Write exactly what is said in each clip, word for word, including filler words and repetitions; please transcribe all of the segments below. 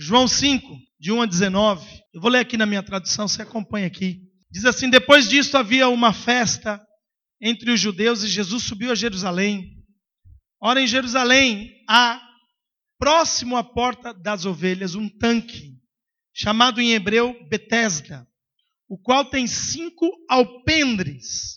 João cinco, de um a dezenove. Eu vou ler aqui na minha tradução, você acompanha aqui. Diz assim: depois disto havia uma festa entre os judeus e Jesus subiu a Jerusalém. Ora, em Jerusalém há, próximo à porta das ovelhas, um tanque, chamado em hebreu Betesda, o qual tem cinco alpendres.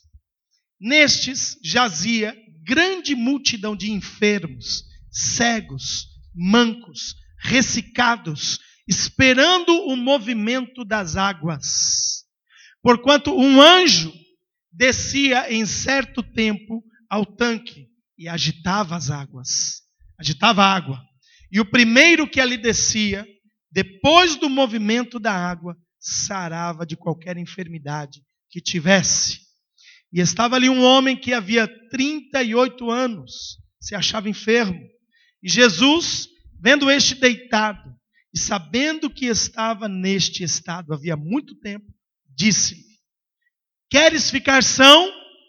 Nestes jazia grande multidão de enfermos, cegos, mancos, ressecados, esperando o movimento das águas. Porquanto um anjo descia em certo tempo ao tanque e agitava as águas, agitava a água. E o primeiro que ali descia, depois do movimento da água, sarava de qualquer enfermidade que tivesse. E estava ali um homem que havia trinta e oito anos, se achava enfermo. E Jesus, vendo este deitado, e sabendo que estava neste estado havia muito tempo, disse-lhe: queres ficar são?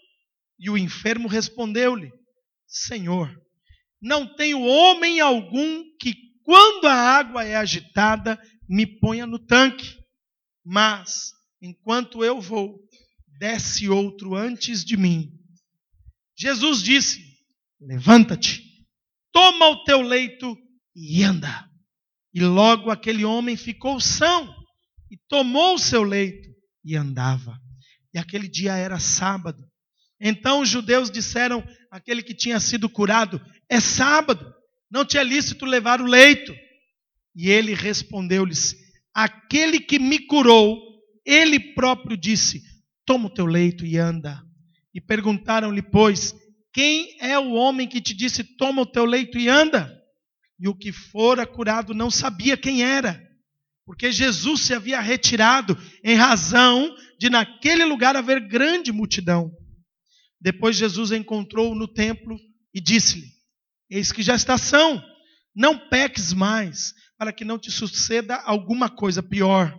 E o enfermo respondeu-lhe: Senhor, não tenho homem algum que, quando a água é agitada, me ponha no tanque. Mas, enquanto eu vou, desce outro antes de mim. Jesus disse: levanta-te, toma o teu leito e anda. E logo aquele homem ficou são, e tomou o seu leito e andava. E aquele dia era sábado. Então os judeus disseram àquele que tinha sido curado: é sábado, não te é lícito levar o leito. E ele respondeu-lhes: aquele que me curou, ele próprio disse: toma o teu leito e anda. E perguntaram-lhe, pois, quem é o homem que te disse: toma o teu leito e anda? E o que fora curado não sabia quem era, porque Jesus se havia retirado, em razão de naquele lugar haver grande multidão. Depois Jesus encontrou-o no templo e disse-lhe: eis que já está são, não peques mais, para que não te suceda alguma coisa pior.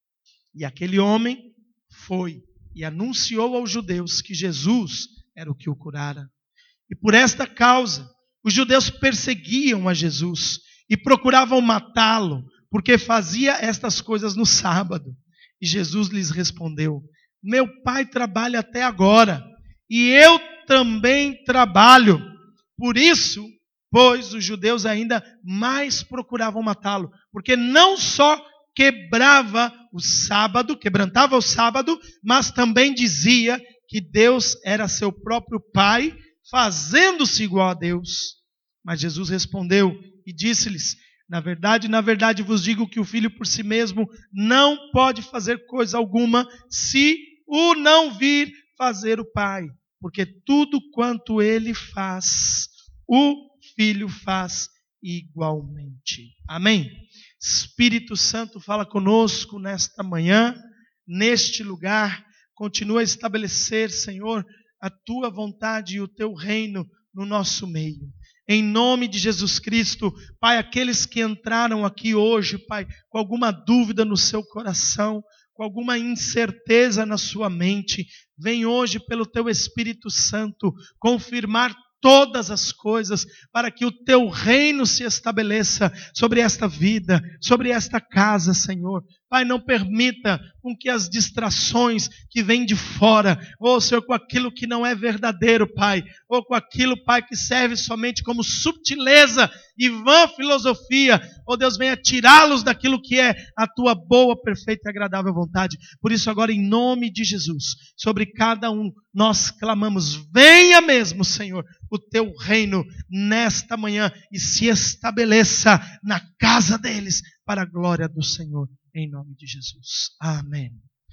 E aquele homem foi e anunciou aos judeus que Jesus era o que o curara. E por esta causa, os judeus perseguiam a Jesus e procuravam matá-lo, porque fazia estas coisas no sábado. E Jesus lhes respondeu: meu Pai trabalha até agora, e eu também trabalho. Por isso, pois, os judeus ainda mais procuravam matá-lo, porque não só quebrava o sábado, quebrantava o sábado, mas também dizia que Deus era seu próprio Pai, fazendo-se igual a Deus. Mas Jesus respondeu e disse-lhes: na verdade, na verdade vos digo que o Filho por si mesmo não pode fazer coisa alguma, se o não vir fazer o Pai. Porque tudo quanto ele faz, o Filho faz igualmente. Amém? Espírito Santo, fala conosco nesta manhã, neste lugar. Continua a estabelecer, Senhor, a tua vontade e o teu reino no nosso meio. Em nome de Jesus Cristo, Pai, aqueles que entraram aqui hoje, Pai, com alguma dúvida no seu coração, com alguma incerteza na sua mente, vem hoje pelo teu Espírito Santo confirmar todas as coisas, para que o teu reino se estabeleça sobre esta vida, sobre esta casa, Senhor. Pai, não permita com que as distrações que vêm de fora, ou Senhor, com aquilo que não é verdadeiro, Pai, ou com aquilo, Pai, que serve somente como subtileza e vã filosofia, ó Deus, venha tirá-los daquilo que é a tua boa, perfeita e agradável vontade. Por isso agora, em nome de Jesus, sobre cada um, nós clamamos: venha mesmo, Senhor, o teu reino nesta manhã e se estabeleça na casa deles, para a glória do Senhor, em nome de Jesus. Amém.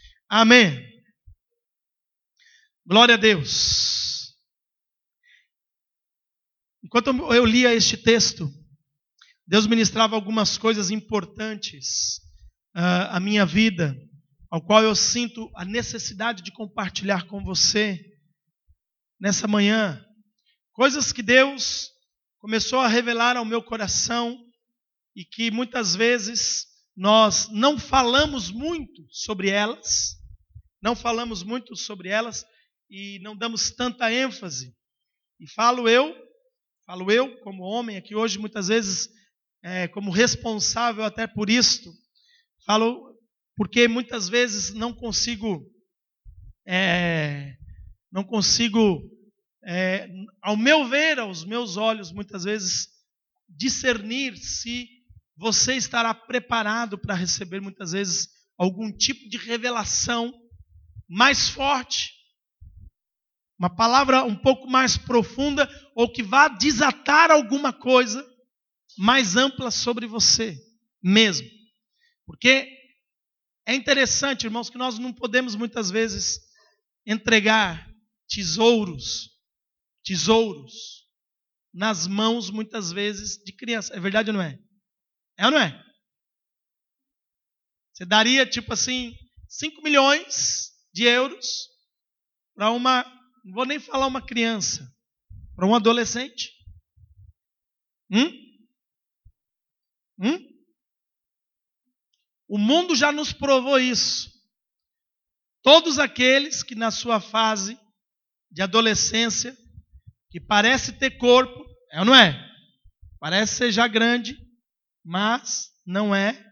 Amém. Glória a Deus. Enquanto eu lia este texto, Deus ministrava algumas coisas importantes uh, à minha vida, ao qual eu sinto a necessidade de compartilhar com você nessa manhã. Coisas que Deus começou a revelar ao meu coração e que muitas vezes nós não falamos muito sobre elas, não falamos muito sobre elas e não damos tanta ênfase. E falo eu, falo eu como homem aqui hoje, muitas vezes é, como responsável até por isto. Falo porque muitas vezes não consigo, é, não consigo, é, ao meu ver, aos meus olhos, muitas vezes, discernir se você estará preparado para receber, muitas vezes, algum tipo de revelação mais forte, uma palavra um pouco mais profunda, ou que vá desatar alguma coisa mais ampla sobre você mesmo. Porque é interessante, irmãos, que nós não podemos muitas vezes entregar tesouros, tesouros nas mãos, muitas vezes, de criança. É verdade ou não é? É ou não é? Você daria, tipo assim, cinco milhões de euros para uma, não vou nem falar uma criança, para um adolescente? Hum? Hum? O mundo já nos provou isso. Todos aqueles que na sua fase de adolescência, que parece ter corpo, é ou não é? Parece ser já grande, mas não é,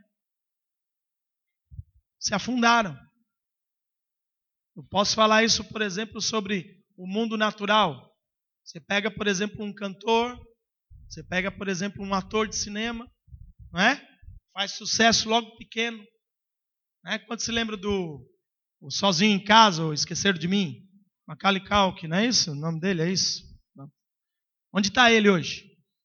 se afundaram. Eu posso falar isso, por exemplo, sobre o mundo natural. Você pega, por exemplo, um cantor, você pega, por exemplo, um ator de cinema, não é? Faz sucesso logo pequeno. Não é? Quando se lembra do o Sozinho em Casa, ou Esqueceram de Mim? Macaulay Culkin, não é isso? O nome dele é isso? Não. Onde está ele hoje?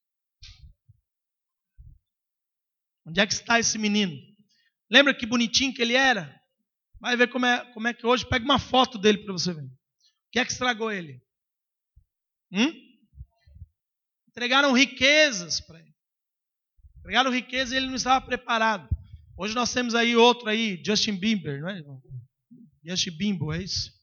Onde é que está esse menino? Lembra que bonitinho que ele era? Vai ver como é, como é que hoje. Pega uma foto dele para você ver. O que é que estragou ele? Hum? Entregaram riquezas para ele. Entregaram riqueza e ele não estava preparado. Hoje nós temos aí outro aí, Justin Bieber, não é? Justin Bimbo, é isso?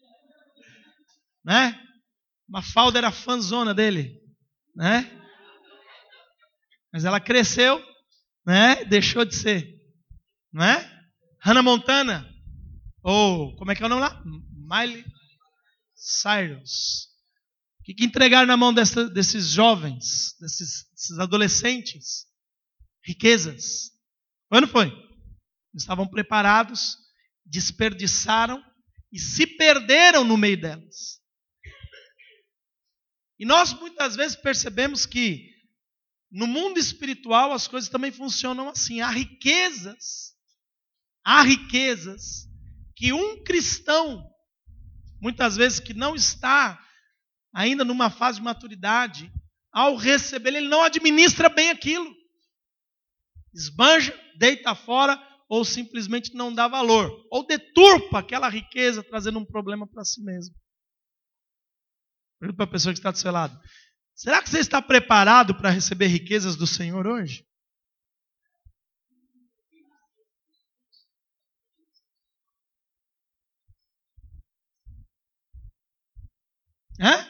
Né? Mafalda era fãzona dele, né? Mas ela cresceu, né? Deixou de ser, não é? Hannah Montana, ou como é que é o nome lá? Miley Cyrus. O que, que entregaram na mão dessa, desses jovens, desses, desses adolescentes? Riquezas. Foi ou não foi? Estavam preparados, desperdiçaram e se perderam no meio delas. E nós muitas vezes percebemos que no mundo espiritual as coisas também funcionam assim. Há riquezas, há riquezas que um cristão, muitas vezes que não está ainda numa fase de maturidade, ao receber, ele não administra bem aquilo. Esbanja, deita fora, ou simplesmente não dá valor. Ou deturpa aquela riqueza, trazendo um problema para si mesmo. Pergunta para a pessoa que está do seu lado. Será que você está preparado para receber riquezas do Senhor hoje? Hã?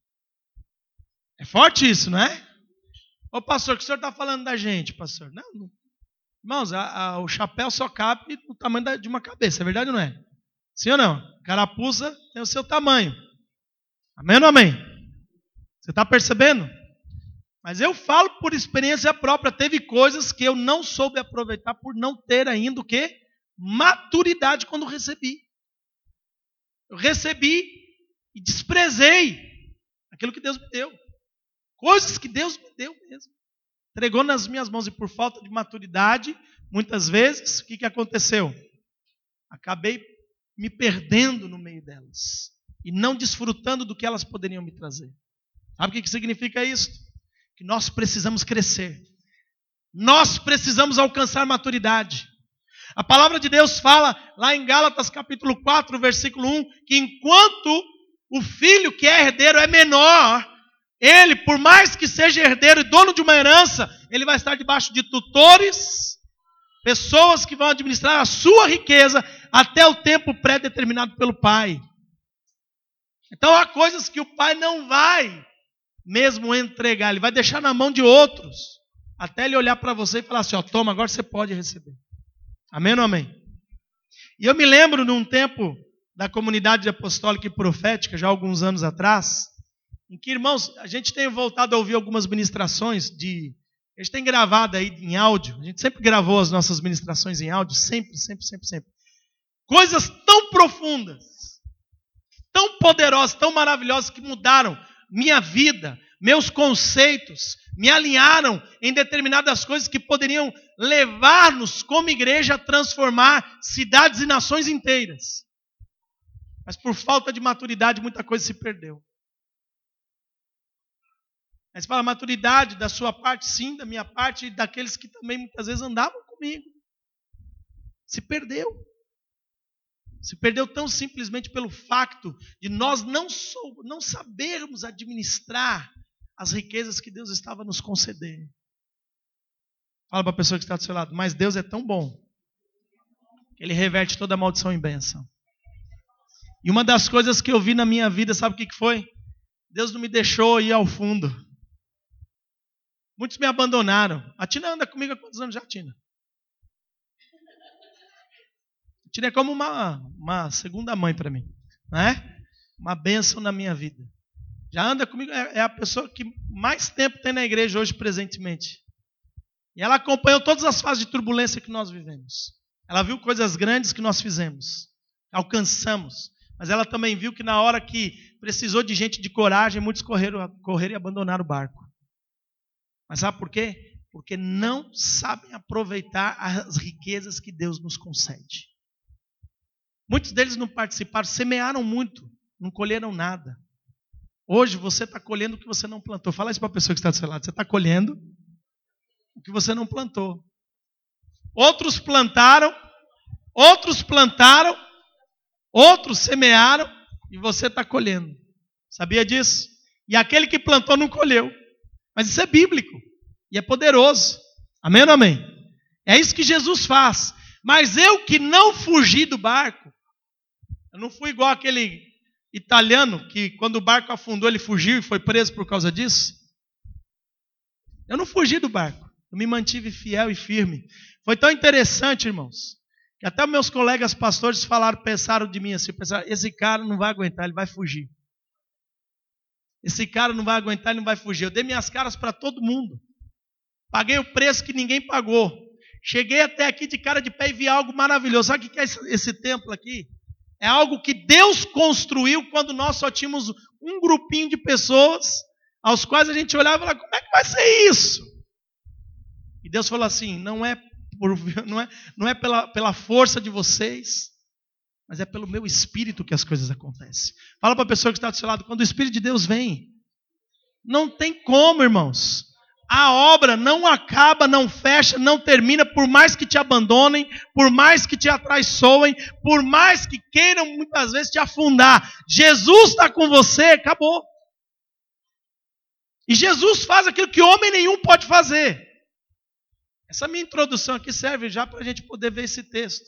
É forte isso, não é? Ô pastor, o que o senhor está falando da gente, pastor? Não, não. Irmãos, a, a, o chapéu só cabe no tamanho da, de uma cabeça, é verdade ou não é? Sim ou não? Carapuça tem o seu tamanho. Amém ou não amém? Você está percebendo? Mas eu falo por experiência própria, teve coisas que eu não soube aproveitar por não ter ainda o quê? Maturidade quando recebi. Eu recebi e desprezei aquilo que Deus me deu. Coisas que Deus me deu mesmo. Entregou nas minhas mãos e por falta de maturidade, muitas vezes, o que, que aconteceu? Acabei me perdendo no meio delas. E não desfrutando do que elas poderiam me trazer. Sabe o que, que significa isso? Que nós precisamos crescer. Nós precisamos alcançar maturidade. A palavra de Deus fala lá em Gálatas capítulo quatro, versículo um, que enquanto o filho que é herdeiro é menor, ele, por mais que seja herdeiro e dono de uma herança, ele vai estar debaixo de tutores, pessoas que vão administrar a sua riqueza até o tempo pré-determinado pelo pai. Então há coisas que o pai não vai mesmo entregar, ele vai deixar na mão de outros, até ele olhar para você e falar assim, ó, toma, agora você pode receber. Amém ou não amém? E eu me lembro num tempo da comunidade apostólica e profética, já há alguns anos atrás, em que, irmãos, a gente tem voltado a ouvir algumas ministrações de A gente tem gravado aí em áudio, a gente sempre gravou as nossas ministrações em áudio, sempre, sempre, sempre, sempre. Coisas tão profundas, tão poderosas, tão maravilhosas que mudaram minha vida, meus conceitos, me alinharam em determinadas coisas que poderiam levar-nos como igreja a transformar cidades e nações inteiras. Mas por falta de maturidade, muita coisa se perdeu. Aí você fala, maturidade da sua parte, sim, da minha parte, e daqueles que também muitas vezes andavam comigo. Se perdeu. Se perdeu tão simplesmente pelo facto de nós não, sou, não sabermos administrar as riquezas que Deus estava nos concedendo. Fala para a pessoa que está do seu lado, mas Deus é tão bom que Ele reverte toda a maldição em bênção. E uma das coisas que eu vi na minha vida, sabe o que foi? Deus não me deixou ir ao fundo. Muitos me abandonaram. A Tina anda comigo há quantos anos já, Tina? A Tina é como uma, uma segunda mãe para mim. Não é? Uma bênção na minha vida. Já anda comigo, é, é a pessoa que mais tempo tem na igreja hoje presentemente. E ela acompanhou todas as fases de turbulência que nós vivemos. Ela viu coisas grandes que nós fizemos. Alcançamos. Mas ela também viu que na hora que precisou de gente de coragem, muitos correram, correram e abandonaram o barco. Mas sabe por quê? Porque não sabem aproveitar as riquezas que Deus nos concede. Muitos deles não participaram, semearam muito, não colheram nada. Hoje você está colhendo o que você não plantou. Fala isso para a pessoa que está do seu lado. Você está colhendo o que você não plantou. Outros plantaram, outros plantaram, outros semearam e você está colhendo. Sabia disso? E aquele que plantou não colheu. Mas isso é bíblico e é poderoso. Amém ou não amém? É isso que Jesus faz. Mas eu que não fugi do barco, eu não fui igual aquele italiano que quando o barco afundou ele fugiu e foi preso por causa disso. Eu não fugi do barco. Eu me mantive fiel e firme. Foi tão interessante, irmãos, que até meus colegas pastores falaram, pensaram de mim assim, pensaram, esse cara não vai aguentar, ele vai fugir. Esse cara não vai aguentar, ele não vai fugir. Eu dei minhas caras para todo mundo. Paguei o preço que ninguém pagou. Cheguei até aqui de cara de pé e vi algo maravilhoso. Sabe o que é esse, esse templo aqui? É algo que Deus construiu quando nós só tínhamos um grupinho de pessoas aos quais a gente olhava e falava, como é que vai ser isso? E Deus falou assim, não é, por, não é, não é pela, pela força de vocês, mas é pelo meu Espírito que as coisas acontecem. Fala para a pessoa que está do seu lado, quando o Espírito de Deus vem, não tem como, irmãos. A obra não acaba, não fecha, não termina, por mais que te abandonem, por mais que te atraiçoem, por mais que queiram muitas vezes te afundar. Jesus está com você, acabou. E Jesus faz aquilo que homem nenhum pode fazer. Essa minha introdução aqui serve já para a gente poder ver esse texto.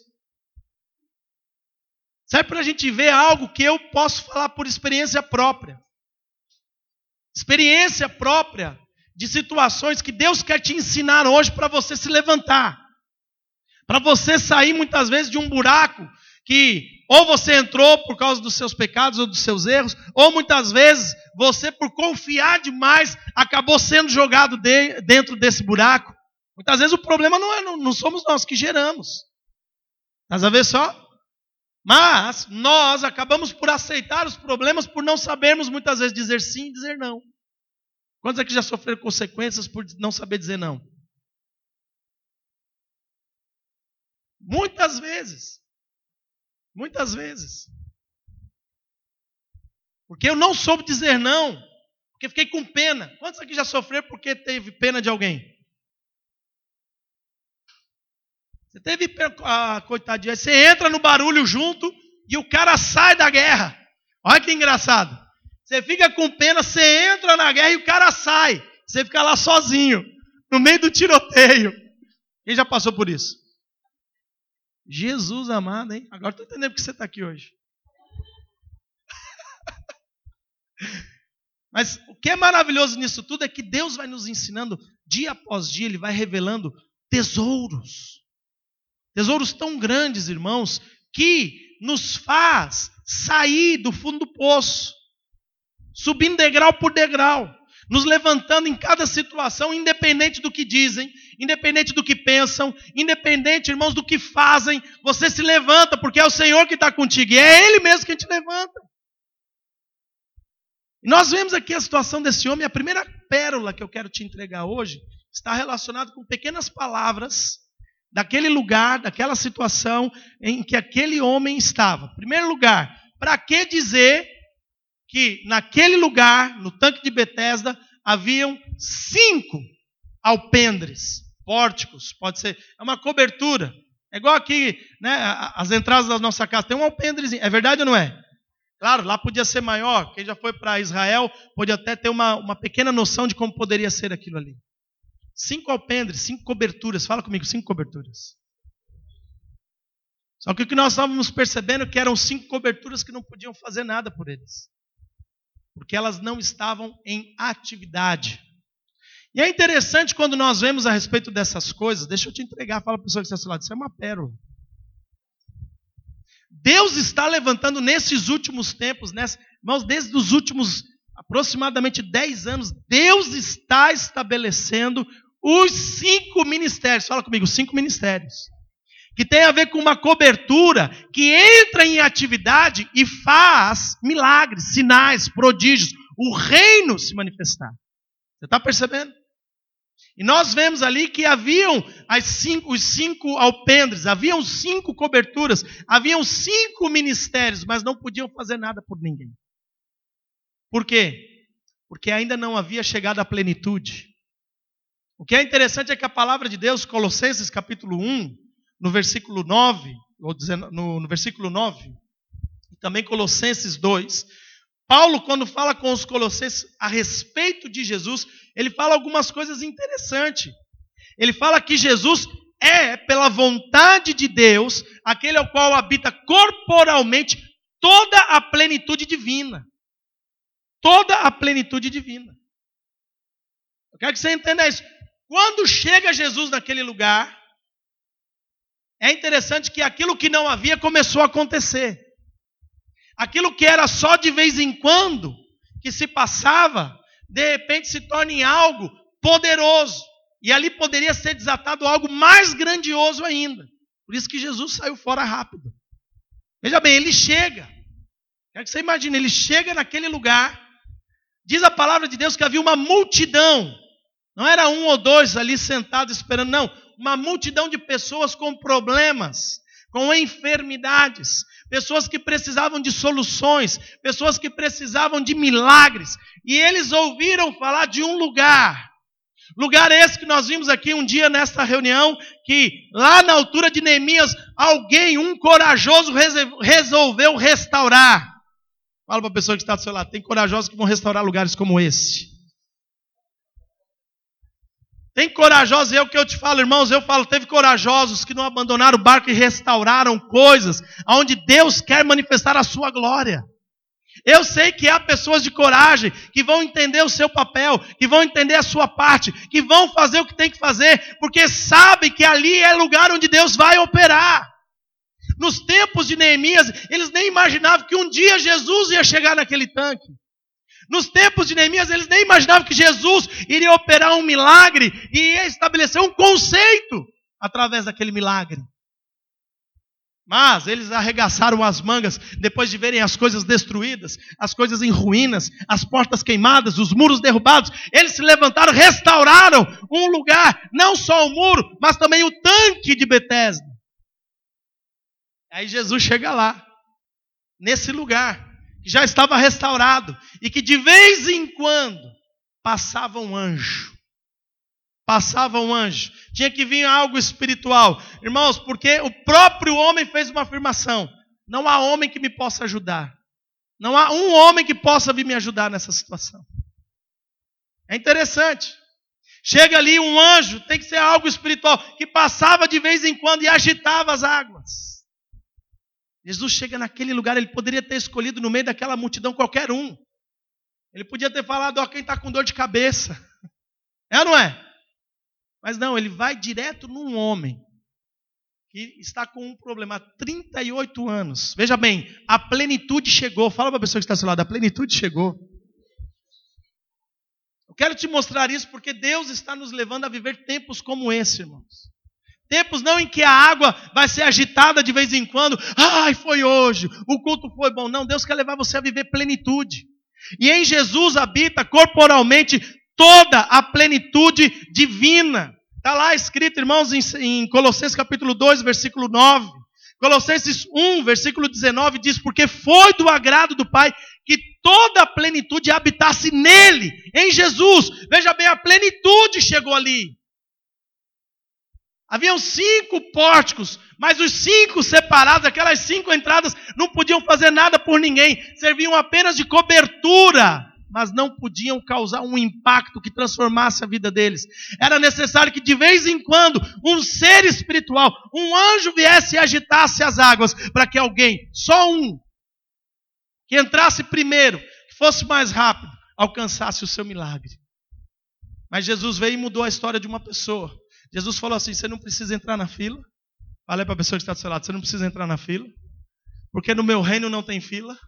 Serve para a gente ver algo que eu posso falar por experiência própria. Experiência própria de situações que Deus quer te ensinar hoje para você se levantar. Para você sair muitas vezes de um buraco que ou você entrou por causa dos seus pecados ou dos seus erros, ou muitas vezes você por confiar demais acabou sendo jogado de, dentro desse buraco. Muitas vezes o problema não, é, não, não somos nós que geramos. Estás a ver só? Mas nós acabamos por aceitar os problemas por não sabermos muitas vezes dizer sim e dizer não. Quantos aqui já sofreram consequências por não saber dizer não? Muitas vezes. Muitas vezes. Porque eu não soube dizer não. Porque fiquei com pena. Quantos aqui já sofreram porque teve pena de alguém? Você teve pena, ah, coitadinha. Aí você entra no barulho junto e o cara sai da guerra. Olha que engraçado. Você fica com pena, você entra na guerra e o cara sai. Você fica lá sozinho, no meio do tiroteio. Quem já passou por isso? Jesus amado, hein? Agora estou entendendo porque você está aqui hoje. Mas o que é maravilhoso nisso tudo é que Deus vai nos ensinando, dia após dia, Ele vai revelando tesouros. Tesouros tão grandes, irmãos, que nos faz sair do fundo do poço. Subindo degrau por degrau. nos levantando em cada situação, independente do que dizem, independente do que pensam, independente, irmãos, do que fazem, você se levanta, porque é o Senhor que está contigo, e é Ele mesmo que te levanta. E nós vemos aqui a situação desse homem. A primeira pérola que eu quero te entregar hoje está relacionada com pequenas palavras daquele lugar, daquela situação em que aquele homem estava. Em primeiro lugar, para que dizer que naquele lugar, no tanque de Betesda, haviam cinco alpendres, pórticos, pode ser, é uma cobertura. É igual aqui, né, as entradas da nossa casa, tem um alpendrezinho, é verdade ou não é? Claro, lá podia ser maior, quem já foi para Israel pode até ter uma, uma pequena noção de como poderia ser aquilo ali. Cinco alpendres, cinco coberturas, fala comigo, cinco coberturas. Só que o que nós estávamos percebendo é que eram cinco coberturas que não podiam fazer nada por eles. Porque elas não estavam em atividade. E é interessante quando nós vemos a respeito dessas coisas, deixa eu te entregar, fala para a pessoa que está ao seu lado, isso é uma pérola. Deus está levantando nesses últimos tempos, nessa, irmãos, desde os últimos aproximadamente dez anos, Deus está estabelecendo os cinco ministérios, fala comigo, cinco ministérios, que tem a ver com uma cobertura que entra em atividade e faz milagres, sinais, prodígios, o reino se manifestar. Você está percebendo? E nós vemos ali que haviam as cinco, os cinco alpendres, haviam cinco coberturas, haviam cinco ministérios, mas não podiam fazer nada por ninguém. Por quê? Porque ainda não havia chegado à plenitude. O que é interessante é que a palavra de Deus, Colossenses capítulo um, no versículo nove, ou no, no versículo nove, e também Colossenses dois, Paulo, quando fala com os colossenses a respeito de Jesus, ele fala algumas coisas interessantes. Ele fala que Jesus é, pela vontade de Deus, aquele ao qual habita corporalmente toda a plenitude divina. Toda a plenitude divina. Eu quero que você entenda isso. Quando chega Jesus naquele lugar, é interessante que aquilo que não havia começou a acontecer. Aquilo que era só de vez em quando, que se passava, de repente se torna em algo poderoso. E ali poderia ser desatado algo mais grandioso ainda. Por isso que Jesus saiu fora rápido. Veja bem, ele chega. Quero que você imagine, ele chega naquele lugar. Diz a palavra de Deus que havia uma multidão. Não era um ou dois ali sentados esperando, não. Uma multidão de pessoas com problemas, com enfermidades, pessoas que precisavam de soluções, pessoas que precisavam de milagres. E eles ouviram falar de um lugar. Lugar esse que nós vimos aqui um dia nesta reunião, que lá na altura de Neemias, alguém, um corajoso, resolveu restaurar. Fala para a pessoa que está do seu lado, tem corajosos que vão restaurar lugares como esse. Tem corajosos, é o que eu te falo, irmãos, eu falo, teve corajosos que não abandonaram o barco e restauraram coisas onde Deus quer manifestar a sua glória. Eu sei que há pessoas de coragem que vão entender o seu papel, que vão entender a sua parte, que vão fazer o que tem que fazer, porque sabem que ali é lugar onde Deus vai operar. Nos tempos de Neemias, eles nem imaginavam que um dia Jesus ia chegar naquele tanque. Nos tempos de Neemias, eles nem imaginavam que Jesus iria operar um milagre e ia estabelecer um conceito através daquele milagre. Mas eles arregaçaram as mangas depois de verem as coisas destruídas, as coisas em ruínas, as portas queimadas, os muros derrubados. Eles se levantaram, restauraram um lugar, não só o muro, mas também o tanque de Betesda. Aí Jesus chega lá, nesse lugar, que já estava restaurado, e que de vez em quando passava um anjo. Passava um anjo. Tinha que vir algo espiritual. Irmãos, porque o próprio homem fez uma afirmação. Não há homem que me possa ajudar. Não há um homem que possa vir me ajudar nessa situação. É interessante. Chega ali um anjo, tem que ser algo espiritual, que passava de vez em quando e agitava as águas. Jesus chega naquele lugar, ele poderia ter escolhido no meio daquela multidão qualquer um. Ele podia ter falado, ó, quem está com dor de cabeça. É ou não é? Mas não, ele vai direto num homem que está com um problema há trinta e oito anos. Veja bem, a plenitude chegou. Fala para a pessoa que está ao seu lado, a plenitude chegou. Quero te mostrar isso porque Deus está nos levando a viver tempos como esse, irmãos. Tempos não em que a água vai ser agitada de vez em quando. Ai, foi hoje, o culto foi bom. Não, Deus quer levar você a viver plenitude. E em Jesus habita corporalmente toda a plenitude divina. Está lá escrito, irmãos, em, em Colossenses capítulo dois, versículo nove. Colossenses um, versículo dezenove diz: porque foi do agrado do Pai que toda a plenitude habitasse nele, em Jesus. Veja bem, a plenitude chegou ali. Haviam cinco pórticos, mas os cinco separados, aquelas cinco entradas, não podiam fazer nada por ninguém, serviam apenas de cobertura, mas não podiam causar um impacto que transformasse a vida deles. Era necessário que de vez em quando um ser espiritual, um anjo viesse e agitasse as águas, para que alguém, só um, que entrasse primeiro, que fosse mais rápido, alcançasse o seu milagre. Mas Jesus veio e mudou a história de uma pessoa. Jesus falou assim: você não precisa entrar na fila. Fala aí para a pessoa que está do seu lado: você não precisa entrar na fila, porque no meu reino não tem fila.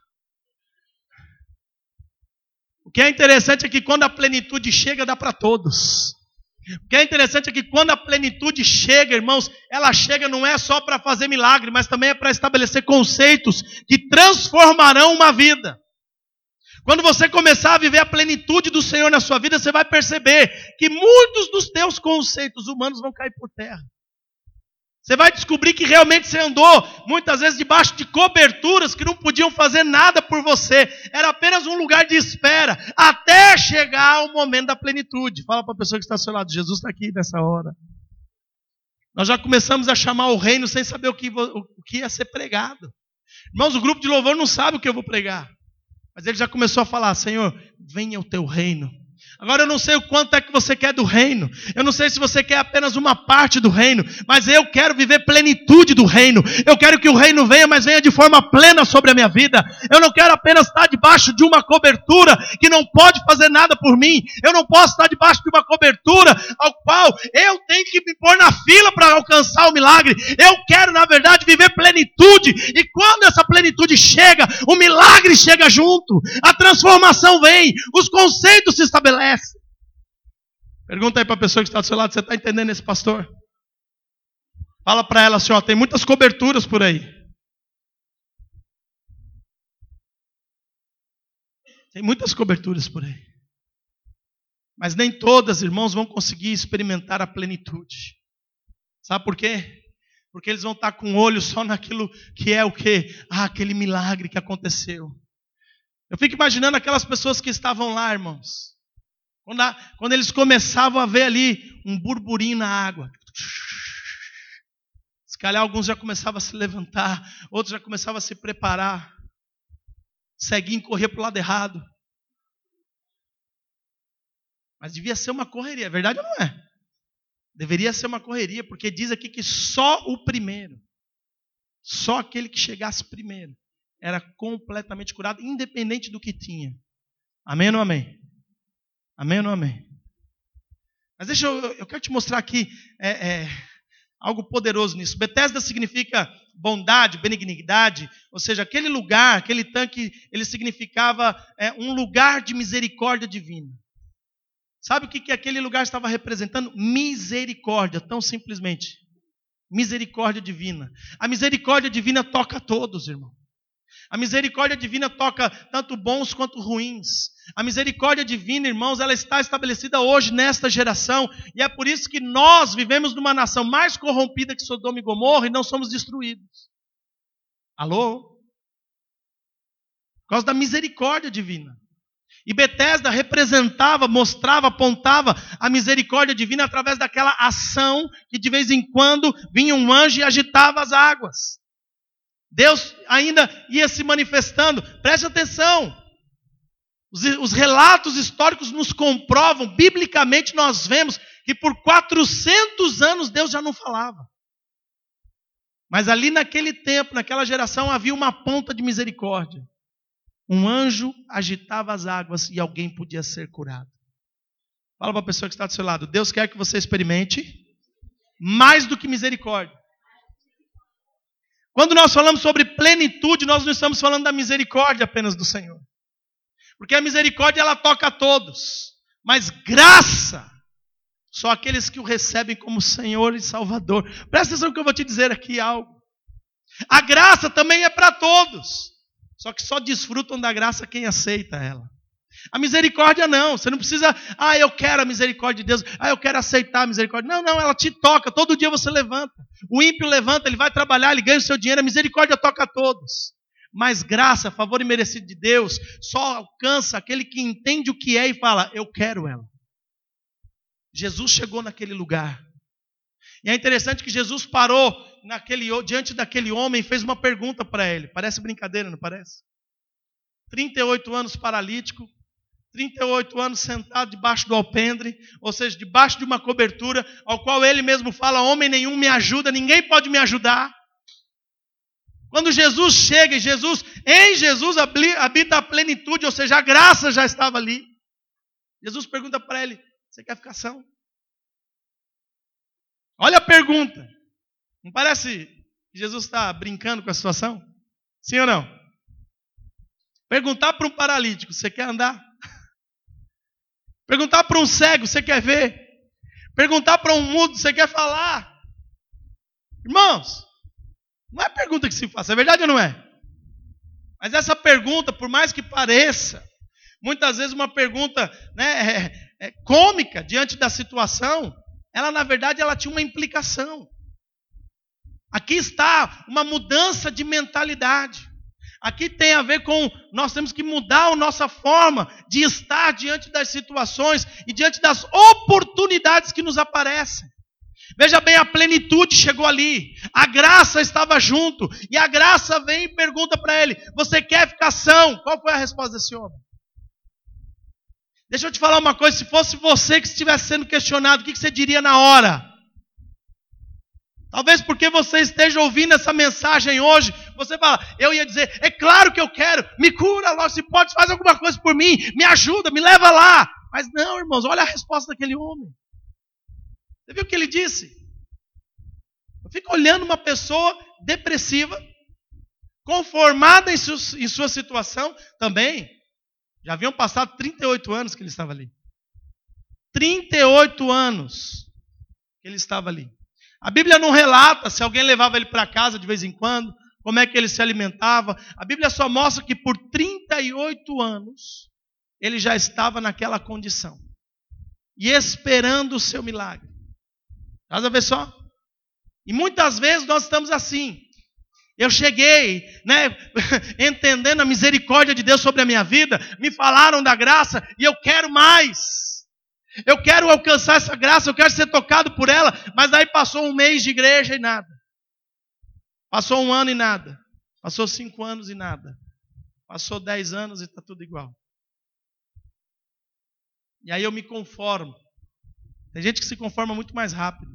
O que é interessante é que quando a plenitude chega, dá para todos. O que é interessante é que quando a plenitude chega, irmãos, ela chega não é só para fazer milagre, mas também é para estabelecer conceitos que transformarão uma vida. Quando você começar a viver a plenitude do Senhor na sua vida, você vai perceber que muitos dos teus conceitos humanos vão cair por terra. Você vai descobrir que realmente você andou, muitas vezes, debaixo de coberturas que não podiam fazer nada por você. Era apenas um lugar de espera, até chegar o momento da plenitude. Fala para a pessoa que está ao seu lado: Jesus está aqui nessa hora. Nós já começamos a chamar o reino sem saber o que, o que ia ser pregado. Irmãos, o grupo de louvor não sabe o que eu vou pregar. Mas ele já começou a falar: Senhor, venha o teu reino. Agora eu não sei o quanto é que você quer do reino. Eu não sei se você quer apenas uma parte do reino. Mas eu quero viver plenitude do reino. Eu quero que o reino venha, mas venha de forma plena sobre a minha vida. Eu não quero apenas estar debaixo de uma cobertura que não pode fazer nada por mim. Eu não posso estar debaixo de uma cobertura ao qual eu tenho que me pôr na fila para alcançar o milagre. Eu quero, na verdade, viver plenitude. E quando essa plenitude chega, o milagre chega junto. A transformação vem. Os conceitos se estabelecem. Pergunta aí para a pessoa que está do seu lado: você está entendendo esse pastor? Fala para ela assim: ó, tem muitas coberturas por aí. Tem muitas coberturas por aí. Mas nem todas, irmãos, vão conseguir experimentar a plenitude. Sabe por quê? Porque eles vão estar com o olho só naquilo que é o quê? Ah, aquele milagre que aconteceu. Eu fico imaginando aquelas pessoas que estavam lá, irmãos. Quando, a, quando eles começavam a ver ali um burburinho na água. Se calhar alguns já começavam a se levantar, outros já começavam a se preparar. Ceguinho corria para o lado errado. Mas devia ser uma correria, é verdade ou não é? Deveria ser uma correria, porque diz aqui que só o primeiro, só aquele que chegasse primeiro, era completamente curado, independente do que tinha. Amém ou não amém? Amém ou não amém? Mas deixa eu, eu quero te mostrar aqui é, é, algo poderoso nisso. Betesda significa bondade, benignidade, ou seja, aquele lugar, aquele tanque, ele significava é, um lugar de misericórdia divina. Sabe o que, que aquele lugar estava representando? Misericórdia, tão simplesmente. Misericórdia divina. A misericórdia divina toca a todos, irmão. A misericórdia divina toca tanto bons quanto ruins. A misericórdia divina, irmãos, ela está estabelecida hoje nesta geração. E é por isso que nós vivemos numa nação mais corrompida que Sodoma e Gomorra e não somos destruídos. Alô? Por causa da misericórdia divina. E Betesda representava, mostrava, apontava a misericórdia divina através daquela ação que de vez em quando vinha um anjo e agitava as águas. Deus ainda ia se manifestando. Preste atenção. Os, os relatos históricos nos comprovam, biblicamente nós vemos que por quatrocentos anos Deus já não falava. Mas ali naquele tempo, naquela geração, havia uma ponta de misericórdia. Um anjo agitava as águas e alguém podia ser curado. Fala para a pessoa que está do seu lado: Deus quer que você experimente mais do que misericórdia. Quando nós falamos sobre plenitude, nós não estamos falando da misericórdia apenas do Senhor. Porque a misericórdia, ela toca a todos. Mas graça, só aqueles que o recebem como Senhor e Salvador. Presta atenção que eu vou te dizer aqui algo. A graça também é para todos. Só que só desfrutam da graça quem aceita ela. A misericórdia não. Você não precisa, ah, eu quero a misericórdia de Deus. Ah, eu quero aceitar a misericórdia. Não, não, ela te toca. Todo dia você levanta. O ímpio levanta, ele vai trabalhar, ele ganha o seu dinheiro. A misericórdia toca a todos. Mas graça, favor imerecido de Deus, só alcança aquele que entende o que é e fala, eu quero ela. Jesus chegou naquele lugar. E é interessante que Jesus parou naquele, diante daquele homem e fez uma pergunta para ele. Parece brincadeira, não parece? trinta e oito anos paralítico, trinta e oito anos sentado debaixo do alpendre, ou seja, debaixo de uma cobertura, ao qual ele mesmo fala, homem nenhum me ajuda, ninguém pode me ajudar. Quando Jesus chega e Jesus, em Jesus habita a plenitude, ou seja, a graça já estava ali. Jesus pergunta para ele, você quer ficar são? Olha a pergunta. Não parece que Jesus está brincando com a situação? Sim ou não? Perguntar para um paralítico, você quer andar? Perguntar para um cego, você quer ver? Perguntar para um mudo, você quer falar? Irmãos, não é pergunta que se faz, é verdade ou não é? Mas essa pergunta, por mais que pareça, muitas vezes uma pergunta, né, é, é, cômica diante da situação, ela na verdade ela tinha uma implicação. Aqui está uma mudança de mentalidade. Aqui tem a ver com, nós temos que mudar a nossa forma de estar diante das situações e diante das oportunidades que nos aparecem. Veja bem, a plenitude chegou ali, a graça estava junto, e a graça vem e pergunta para ele, você quer ficar são? Qual foi a resposta desse homem? Deixa eu te falar uma coisa, se fosse você que estivesse sendo questionado, o que você diria na hora? Talvez porque você esteja ouvindo essa mensagem hoje, você fala, eu ia dizer, é claro que eu quero, me cura, logo se pode, faz alguma coisa por mim, me ajuda, me leva lá. Mas não, irmãos, olha a resposta daquele homem. Você viu o que ele disse? Eu fico olhando uma pessoa depressiva, conformada em sua, em sua situação também. Já haviam passado trinta e oito anos que ele estava ali. trinta e oito anos que ele estava ali. A Bíblia não relata se alguém levava ele para casa de vez em quando, como é que ele se alimentava. A Bíblia só mostra que por trinta e oito anos ele já estava naquela condição. E esperando o seu milagre. Estás a ver só? E muitas vezes nós estamos assim. Eu cheguei, né, entendendo a misericórdia de Deus sobre a minha vida, me falaram da graça e eu quero mais. Eu quero alcançar essa graça, eu quero ser tocado por ela, mas daí passou um mês de igreja e nada. Passou um ano e nada. Passou cinco anos e nada. Passou dez anos e está tudo igual. E aí eu me conformo. Tem gente que se conforma muito mais rápido.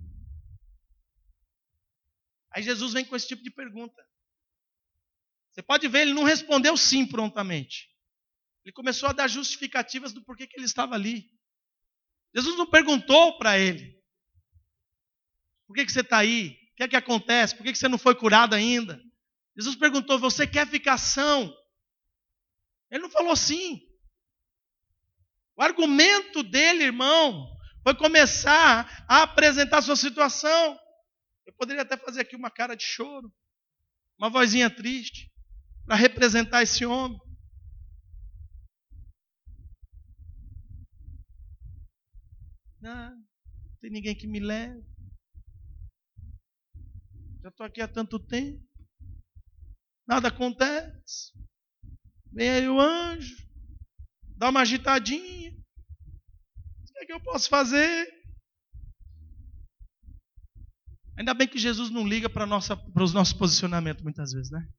Aí Jesus vem com esse tipo de pergunta. Você pode ver, ele não respondeu sim prontamente. Ele começou a dar justificativas do porquê que ele estava ali. Jesus não perguntou para ele. Por que, que você está aí? O que é que acontece? Por que, que você não foi curado ainda? Jesus perguntou, você quer ficar são? Ele não falou sim. O argumento dele, irmão, foi começar a apresentar a sua situação. Eu poderia até fazer aqui uma cara de choro, uma vozinha triste, para representar esse homem. Não, não tem ninguém que me leve. Já estou aqui há tanto tempo. Nada acontece. Vem aí o anjo, dá uma agitadinha. O que é que eu posso fazer? Ainda bem que Jesus não liga para nossa, para os nossos posicionamentos muitas vezes, né?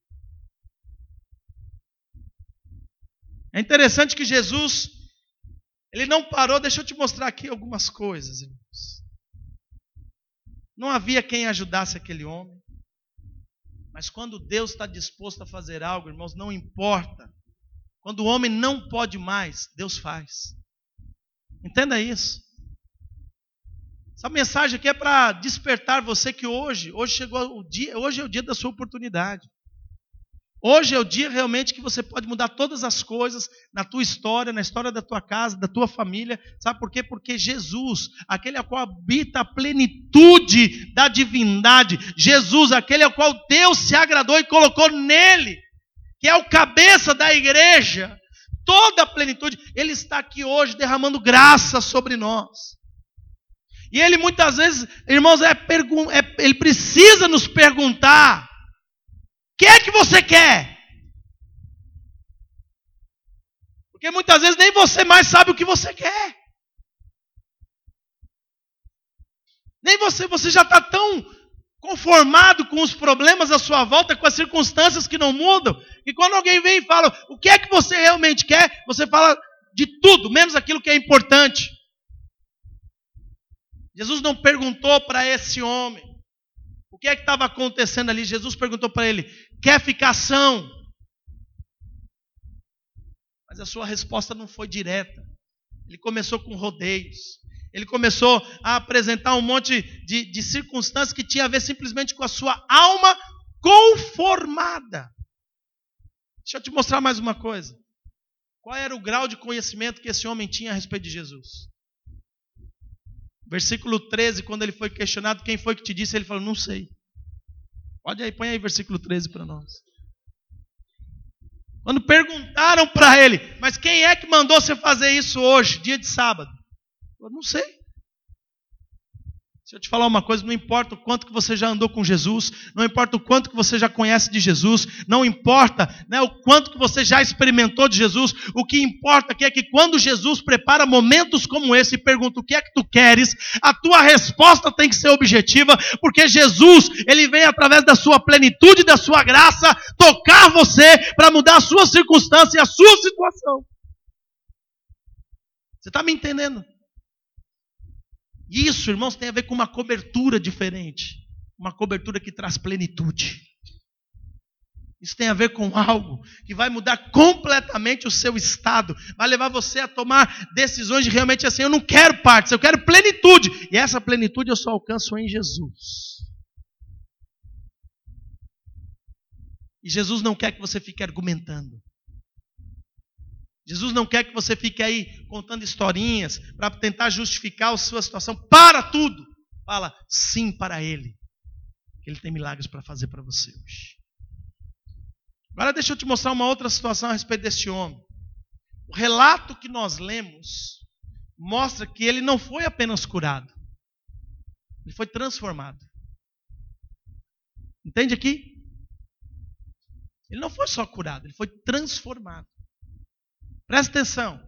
É interessante que Jesus, ele não parou, deixa eu te mostrar aqui algumas coisas, irmãos. Não havia quem ajudasse aquele homem. Mas quando Deus está disposto a fazer algo, irmãos, não importa. Quando o homem não pode mais, Deus faz. Entenda isso. Essa mensagem aqui é para despertar você que hoje, hoje chegou o dia, hoje é o dia da sua oportunidade. Hoje é o dia realmente que você pode mudar todas as coisas na tua história, na história da tua casa, da tua família. Sabe por quê? Porque Jesus, aquele a qual habita a plenitude da divindade, Jesus, aquele ao qual Deus se agradou e colocou nele, que é o cabeça da igreja, toda a plenitude, ele está aqui hoje derramando graça sobre nós. E ele muitas vezes, irmãos, é pergun- é, ele precisa nos perguntar: o que é que você quer? Porque muitas vezes nem você mais sabe o que você quer. Nem você, você já está tão conformado com os problemas à sua volta, com as circunstâncias que não mudam, que quando alguém vem e fala: o que é que você realmente quer? Você fala de tudo, menos aquilo que é importante. Jesus não perguntou para esse homem o que é que estava acontecendo ali. Jesus perguntou para ele: quer ficar são? Mas a sua resposta não foi direta. Ele começou com rodeios. Ele começou a apresentar um monte de, de circunstâncias que tinha a ver simplesmente com a sua alma conformada. Deixa eu te mostrar mais uma coisa. Qual era o grau de conhecimento que esse homem tinha a respeito de Jesus? Versículo treze, quando ele foi questionado, quem foi que te disse? Ele falou: não sei. Pode aí, põe aí versículo treze para nós. Quando perguntaram para ele: mas quem é que mandou você fazer isso hoje, dia de sábado? Ele falou: não sei. Deixa eu te falar uma coisa, não importa o quanto que você já andou com Jesus, não importa o quanto que você já conhece de Jesus, não importa, né, o quanto que você já experimentou de Jesus, o que importa aqui é que quando Jesus prepara momentos como esse e pergunta: o que é que tu queres? A tua resposta tem que ser objetiva, porque Jesus, ele vem através da sua plenitude, da sua graça, tocar você para mudar a sua circunstância e a sua situação. Você está me entendendo? Isso, irmãos, tem a ver com uma cobertura diferente. Uma cobertura que traz plenitude. Isso tem a ver com algo que vai mudar completamente o seu estado. Vai levar você a tomar decisões de realmente assim: eu não quero partes, eu quero plenitude. E essa plenitude eu só alcanço em Jesus. E Jesus não quer que você fique argumentando. Jesus não quer que você fique aí contando historinhas para tentar justificar a sua situação. Para tudo. Fala sim para Ele. Que Ele tem milagres para fazer para você hoje. Agora deixa eu te mostrar uma outra situação a respeito deste homem. O relato que nós lemos mostra que ele não foi apenas curado. Ele foi transformado. Entende aqui? Ele não foi só curado, ele foi transformado. Presta atenção.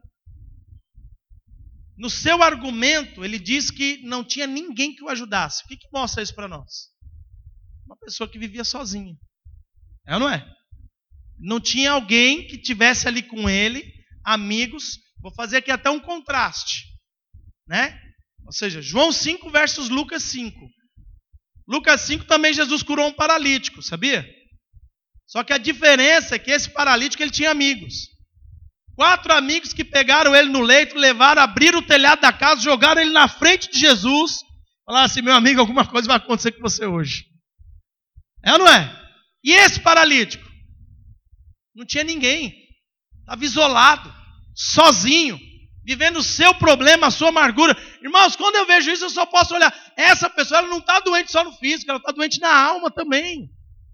No seu argumento, ele diz que não tinha ninguém que o ajudasse. O que, que mostra isso para nós? Uma pessoa que vivia sozinha. É ou não é? Não tinha alguém que tivesse ali com ele, amigos. Vou fazer aqui até um contraste, né? Ou seja, João cinco versus Lucas cinco. Lucas cinco também Jesus curou um paralítico, sabia? Só que a diferença é que esse paralítico ele tinha amigos. Quatro amigos que pegaram ele no leito, levaram, abriram o telhado da casa, jogaram ele na frente de Jesus. Falaram assim: meu amigo, alguma coisa vai acontecer com você hoje. É ou não é? E esse paralítico? Não tinha ninguém. Estava isolado, sozinho, vivendo o seu problema, a sua amargura. Irmãos, quando eu vejo isso, eu só posso olhar. Essa pessoa ela não está doente só no físico, ela está doente na alma também.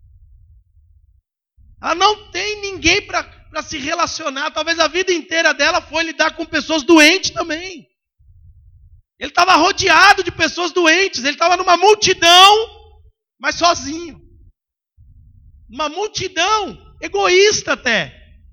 Ela não tem ninguém para para se relacionar. Talvez a vida inteira dela foi lidar com pessoas doentes também. Ele estava rodeado de pessoas doentes. Ele estava numa multidão, mas sozinho. Uma multidão, egoísta até.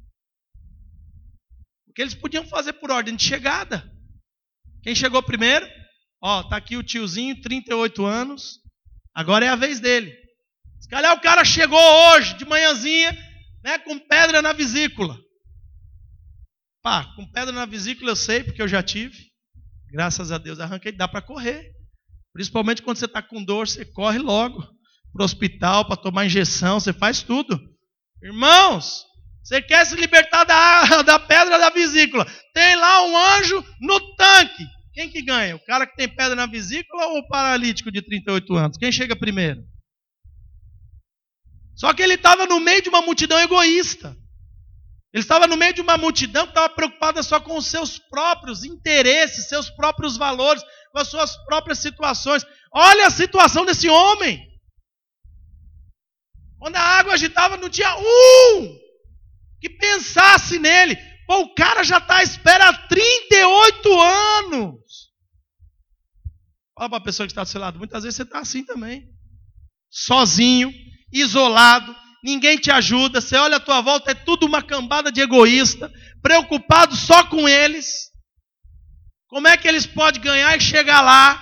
O que eles podiam fazer por ordem de chegada. Quem chegou primeiro? Ó, tá aqui o tiozinho, trinta e oito anos. Agora é a vez dele. Se calhar o cara chegou hoje, de manhãzinha, né, com pedra na vesícula. Pá, com pedra na vesícula eu sei, porque eu já tive. Graças a Deus arranquei, dá para correr. Principalmente quando você está com dor, você corre logo para o hospital, para tomar injeção, você faz tudo. Irmãos, você quer se libertar da, da pedra da vesícula? Tem lá um anjo no tanque. Quem que ganha? O cara que tem pedra na vesícula ou o paralítico de trinta e oito anos? Quem chega primeiro? Só que ele estava no meio de uma multidão egoísta. Ele estava no meio de uma multidão que estava preocupada só com os seus próprios interesses, seus próprios valores, com as suas próprias situações. Olha a situação desse homem. Quando a água agitava, não tinha um que pensasse nele. Pô, o cara já está à espera há trinta e oito anos. Fala para a pessoa que está do seu lado, muitas vezes você está assim também. Sozinho, isolado, ninguém te ajuda, você olha à tua volta, é tudo uma cambada de egoísta, preocupado só com eles. Como é que eles podem ganhar e chegar lá?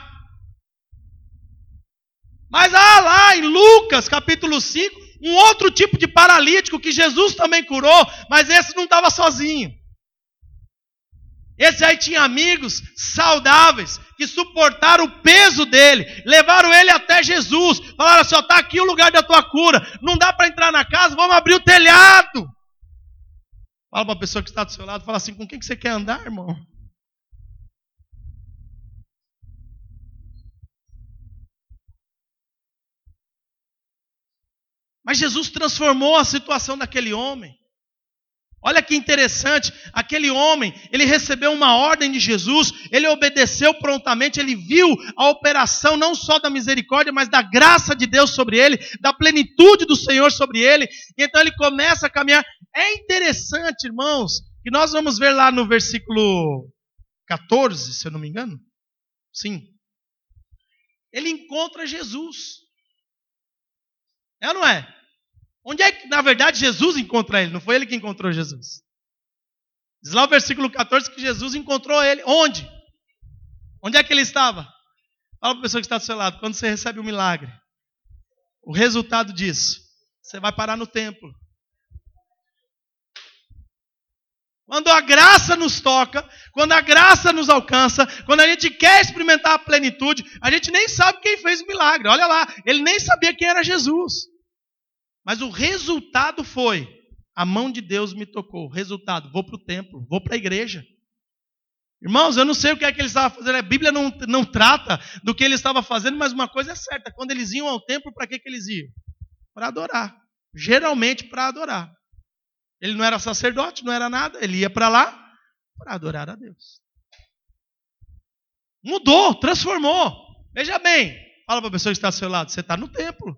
Mas ah, lá em Lucas capítulo cinco, um outro tipo de paralítico que Jesus também curou, mas esse não estava sozinho. Esse aí tinha amigos saudáveis que suportaram o peso dele, levaram ele até Jesus, falaram assim, ó, está aqui o lugar da tua cura, não dá para entrar na casa, vamos abrir o telhado. Fala para a pessoa que está do seu lado, fala assim, com quem que você quer andar, irmão? Mas Jesus transformou a situação daquele homem. Olha que interessante, aquele homem, ele recebeu uma ordem de Jesus, ele obedeceu prontamente, ele viu a operação não só da misericórdia, mas da graça de Deus sobre ele, da plenitude do Senhor sobre ele, e então ele começa a caminhar. É interessante, irmãos, que nós vamos ver lá no versículo catorze, se eu não me engano, sim, ele encontra Jesus, é ou não é? Onde é que, na verdade, Jesus encontra ele? Não foi ele que encontrou Jesus. Diz lá o versículo catorze que Jesus encontrou ele. Onde? Onde é que ele estava? Fala para a pessoa que está do seu lado. Quando você recebe um milagre, o resultado disso, você vai parar no templo. Quando a graça nos toca, quando a graça nos alcança, quando a gente quer experimentar a plenitude, a gente nem sabe quem fez o milagre. Olha lá, ele nem sabia quem era Jesus. Mas o resultado foi, a mão de Deus me tocou. Resultado, vou para o templo, vou para a igreja. Irmãos, eu não sei o que é que ele estava fazendo. A Bíblia não, não trata do que ele estava fazendo, mas uma coisa é certa. Quando eles iam ao templo, para que, que eles iam? Para adorar. Geralmente para adorar. Ele não era sacerdote, não era nada. Ele ia para lá para adorar a Deus. Mudou, transformou. Veja bem, fala para a pessoa que está ao seu lado, você está no templo.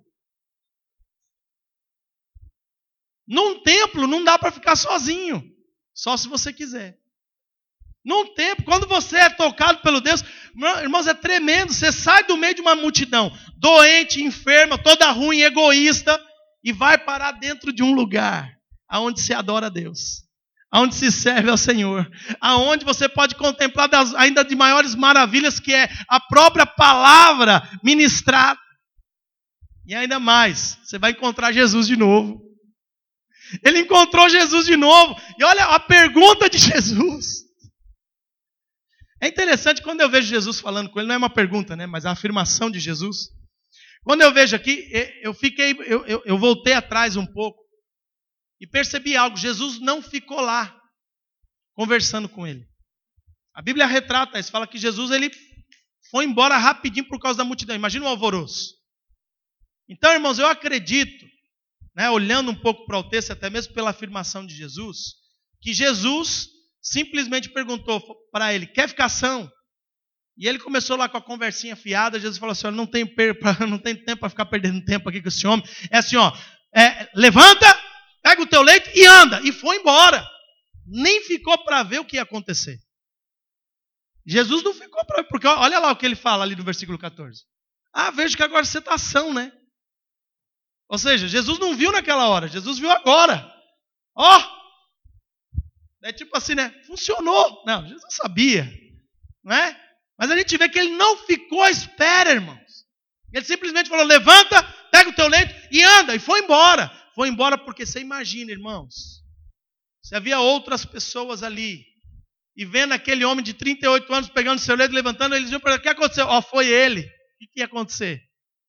Num templo não dá para ficar sozinho, só se você quiser. Num templo, quando você é tocado pelo Deus, irmãos, é tremendo. Você sai do meio de uma multidão, doente, enferma, toda ruim, egoísta, e vai parar dentro de um lugar aonde se adora a Deus, aonde se serve ao Senhor, aonde você pode contemplar das, ainda de maiores maravilhas, que é a própria palavra ministrada. E ainda mais, você vai encontrar Jesus de novo. Ele encontrou Jesus de novo. E olha a pergunta de Jesus. É interessante quando eu vejo Jesus falando com ele, não é uma pergunta, né, mas a afirmação de Jesus. Quando eu vejo aqui, eu fiquei, eu, eu, eu voltei atrás um pouco e percebi algo. Jesus não ficou lá conversando com ele. A Bíblia retrata isso, fala que Jesus ele foi embora rapidinho por causa da multidão. Imagina o alvoroço. Então, irmãos, eu acredito, né, olhando um pouco para o texto, até mesmo pela afirmação de Jesus, que Jesus simplesmente perguntou para ele, quer ficar são? E ele começou lá com a conversinha fiada. Jesus falou assim, não tenho, per... não tenho tempo para ficar perdendo tempo aqui com esse homem. É assim, ó, é, levanta, pega o teu leito e anda. E foi embora. Nem ficou para ver o que ia acontecer. Jesus não ficou para ver, porque olha lá o que ele fala ali no versículo catorze. Ah, vejo que agora você está são, né? Ou seja, Jesus não viu naquela hora, Jesus viu agora. Ó, oh! É tipo assim, né? Funcionou. Não, Jesus sabia, não é? Mas a gente vê que ele não ficou à espera, irmãos. Ele simplesmente falou, levanta, pega o teu leito e anda. E foi embora. Foi embora porque você imagina, irmãos, se havia outras pessoas ali, e vendo aquele homem de trinta e oito anos pegando o seu leito, levantando, eles iam perguntar, o que aconteceu? Ó, oh, foi ele. O que ia acontecer?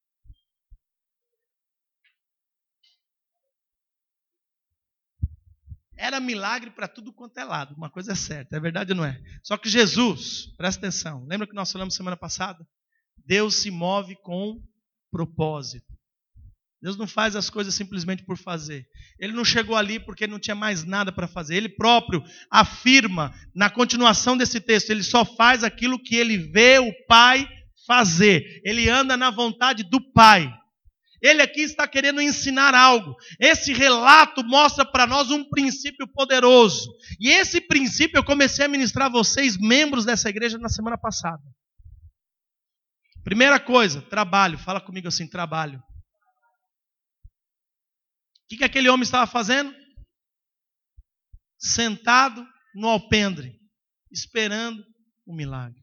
Era milagre para tudo quanto é lado. Uma coisa é certa, é verdade ou não é? Só que Jesus, presta atenção, lembra que nós falamos semana passada? Deus se move com propósito. Deus não faz as coisas simplesmente por fazer. Ele não chegou ali porque não tinha mais nada para fazer. Ele próprio afirma, na continuação desse texto, ele só faz aquilo que ele vê o Pai fazer. Ele anda na vontade do Pai. Ele aqui está querendo ensinar algo. Esse relato mostra para nós um princípio poderoso. E esse princípio eu comecei a ministrar a vocês, membros dessa igreja, na semana passada. Primeira coisa, trabalho. Fala comigo assim, trabalho. O que, que aquele homem estava fazendo? Sentado no alpendre, esperando um milagre.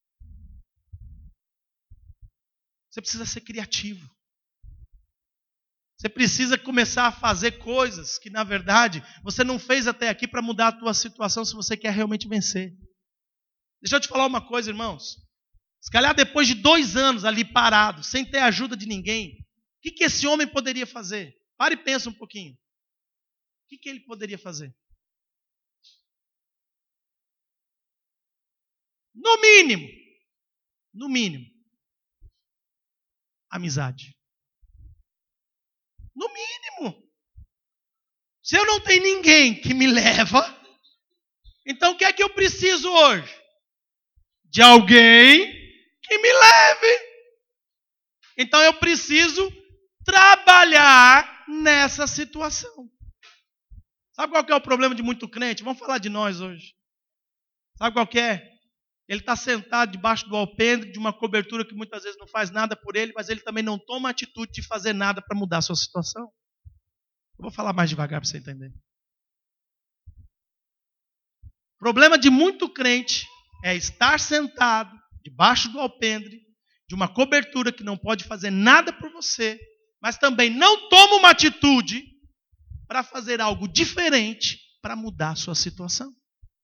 Você precisa ser criativo. Você precisa começar a fazer coisas que, na verdade, você não fez até aqui para mudar a tua situação se você quer realmente vencer. Deixa eu te falar uma coisa, irmãos. Se calhar depois de dois anos ali parado, sem ter ajuda de ninguém, o que, que esse homem poderia fazer? Para e pensa um pouquinho. O que, que ele poderia fazer? No mínimo, no mínimo, amizade. No mínimo. Se eu não tenho ninguém que me leva, então o que é que eu preciso hoje? De alguém que me leve. Então eu preciso trabalhar nessa situação. Sabe qual que é o problema de muito crente? Vamos falar de nós hoje. Sabe qual que é? Ele está sentado debaixo do alpendre de uma cobertura que muitas vezes não faz nada por ele, mas ele também não toma atitude de fazer nada para mudar a sua situação. Eu vou falar mais devagar para você entender. O problema de muito crente é estar sentado debaixo do alpendre de uma cobertura que não pode fazer nada por você, mas também não toma uma atitude para fazer algo diferente para mudar a sua situação.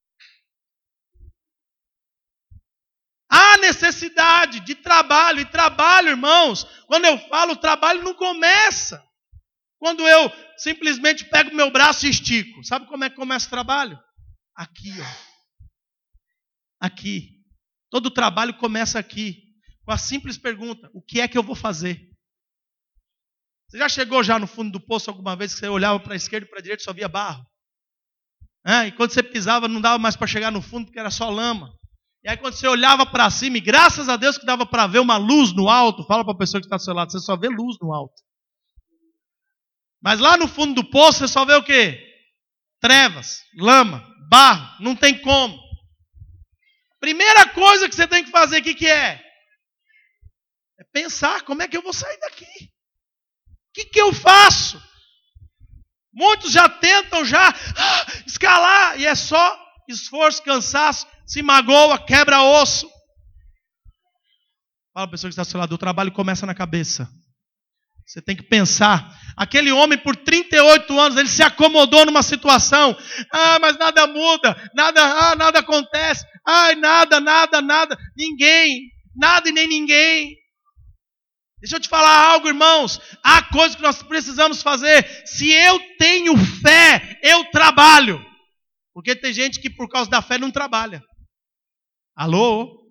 Há necessidade de trabalho, e trabalho, irmãos, quando eu falo trabalho não começa quando eu simplesmente pego meu braço e estico. Sabe como é que começa o trabalho? Aqui, ó. Aqui. Todo trabalho começa aqui, com a simples pergunta: o que é que eu vou fazer? Você já chegou já no fundo do poço alguma vez que você olhava para a esquerda e para a direita e só via barro? É, e quando você pisava não dava mais para chegar no fundo porque era só lama. E aí quando você olhava para cima, e graças a Deus que dava para ver uma luz no alto, fala para a pessoa que está do seu lado, você só vê luz no alto. Mas lá no fundo do poço você só vê o quê? Trevas, lama, barro, não tem como. Primeira coisa que você tem que fazer, o que, que é? É pensar, como é que eu vou sair daqui? O que, que eu faço? Muitos já tentam já ah, escalar, e é só esforço, cansaço, se magoa, quebra osso. Fala para a pessoa que está do seu lado, o trabalho começa na cabeça. Você tem que pensar. Aquele homem por trinta e oito anos, ele se acomodou numa situação. Ah, mas nada muda, nada, ah, nada acontece. Ai, nada, nada, nada. Ninguém, nada e nem ninguém. Deixa eu te falar algo, irmãos. Há coisas que nós precisamos fazer. Se eu tenho fé, eu trabalho. Porque tem gente que por causa da fé não trabalha. Alô?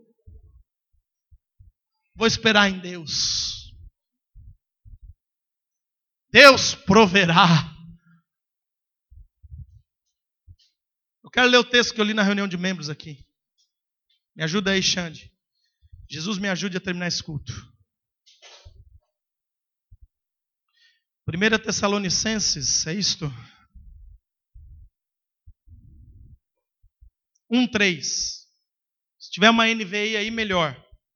Vou esperar em Deus. Deus proverá. Eu quero ler o texto que eu li na reunião de membros aqui. Me ajuda aí, Xande. Jesus me ajude a terminar esse culto. primeira Tessalonicenses, é isto? um, três. Se tiver uma N V I aí, melhor.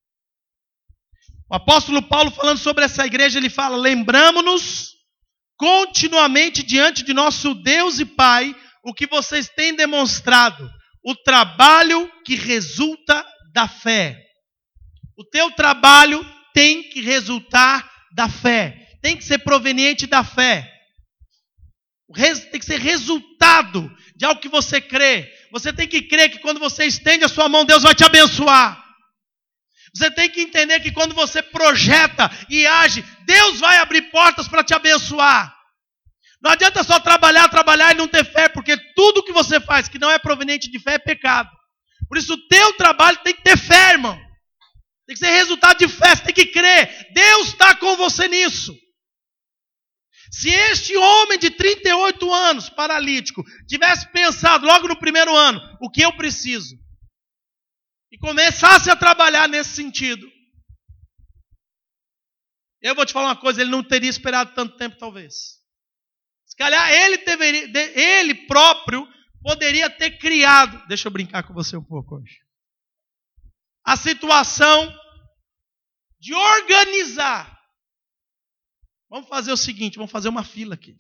O apóstolo Paulo, falando sobre essa igreja, ele fala: lembramo-nos continuamente diante de nosso Deus e Pai o que vocês têm demonstrado, o trabalho que resulta da fé. O teu trabalho tem que resultar da fé. Tem que ser proveniente da fé. Tem que ser resultado de algo que você crê. Você tem que crer que quando você estende a sua mão, Deus vai te abençoar. Você tem que entender que quando você projeta e age, Deus vai abrir portas para te abençoar. Não adianta só trabalhar, trabalhar e não ter fé, porque tudo que você faz que não é proveniente de fé é pecado. Por isso o teu trabalho tem que ter fé, irmão. Tem que ser resultado de fé, você tem que crer. Deus está com você nisso. Se este homem de trinta e oito anos, paralítico, tivesse pensado logo no primeiro ano, o que eu preciso, e começasse a trabalhar nesse sentido, eu vou te falar uma coisa, ele não teria esperado tanto tempo talvez. Se calhar ele, deveria, ele próprio poderia ter criado, deixa eu brincar com você um pouco hoje, a situação de organizar. Vamos fazer o seguinte, vamos fazer uma fila aqui.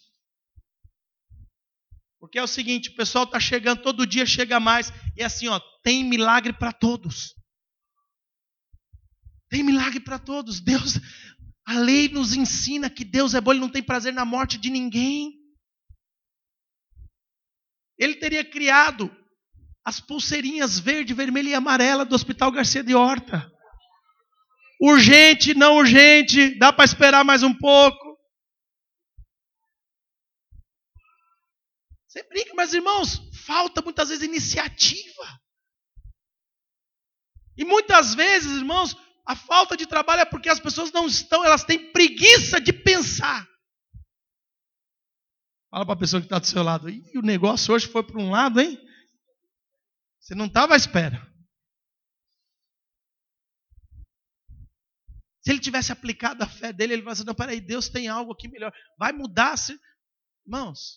Porque é o seguinte, o pessoal está chegando, todo dia chega mais, e assim, ó, tem milagre para todos. Tem milagre para todos. Deus, a lei nos ensina que Deus é bom, Ele não tem prazer na morte de ninguém. Ele teria criado as pulseirinhas verde, vermelha e amarela do Hospital Garcia de Horta. Urgente, não urgente, dá para esperar mais um pouco. Você brinca, mas irmãos, falta muitas vezes iniciativa. E muitas vezes, irmãos, a falta de trabalho é porque as pessoas não estão, elas têm preguiça de pensar. Fala para a pessoa que está do seu lado, e o negócio hoje foi para um lado, hein? Você não estava à espera. Se ele tivesse aplicado a fé dele, ele vai dizer, não, peraí, Deus tem algo aqui melhor. Vai mudar, se... irmãos.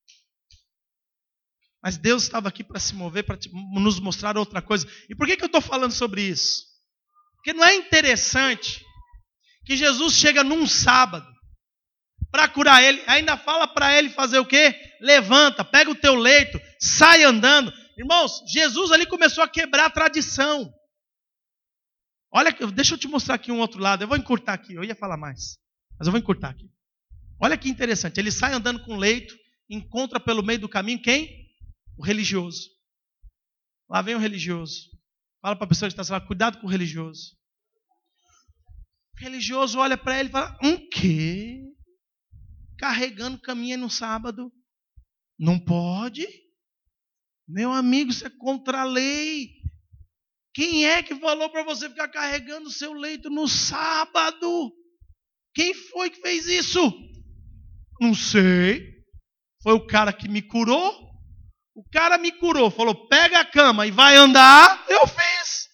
Mas Deus estava aqui para se mover, para nos mostrar outra coisa. E por que, que eu estou falando sobre isso? Porque não é interessante que Jesus chega num sábado para curar ele, ainda fala para ele fazer o quê? Levanta, pega o teu leito, sai andando. Irmãos, Jesus ali começou a quebrar a tradição. Olha, deixa eu te mostrar aqui um outro lado. Eu vou encurtar aqui, eu ia falar mais, mas eu vou encurtar aqui. Olha que interessante, ele sai andando com o leito, encontra pelo meio do caminho quem? O religioso. Lá vem o religioso. Fala para a pessoa que está lá, cuidado com o religioso. O religioso olha para ele e fala, um quê? Carregando caminho no sábado? Não pode? Meu amigo, isso é contra a lei. Quem é que falou para você ficar carregando o seu leito no sábado? Quem foi que fez isso? Não sei. Foi o cara que me curou. O cara me curou, falou, pega a cama e vai andar. Eu fiz.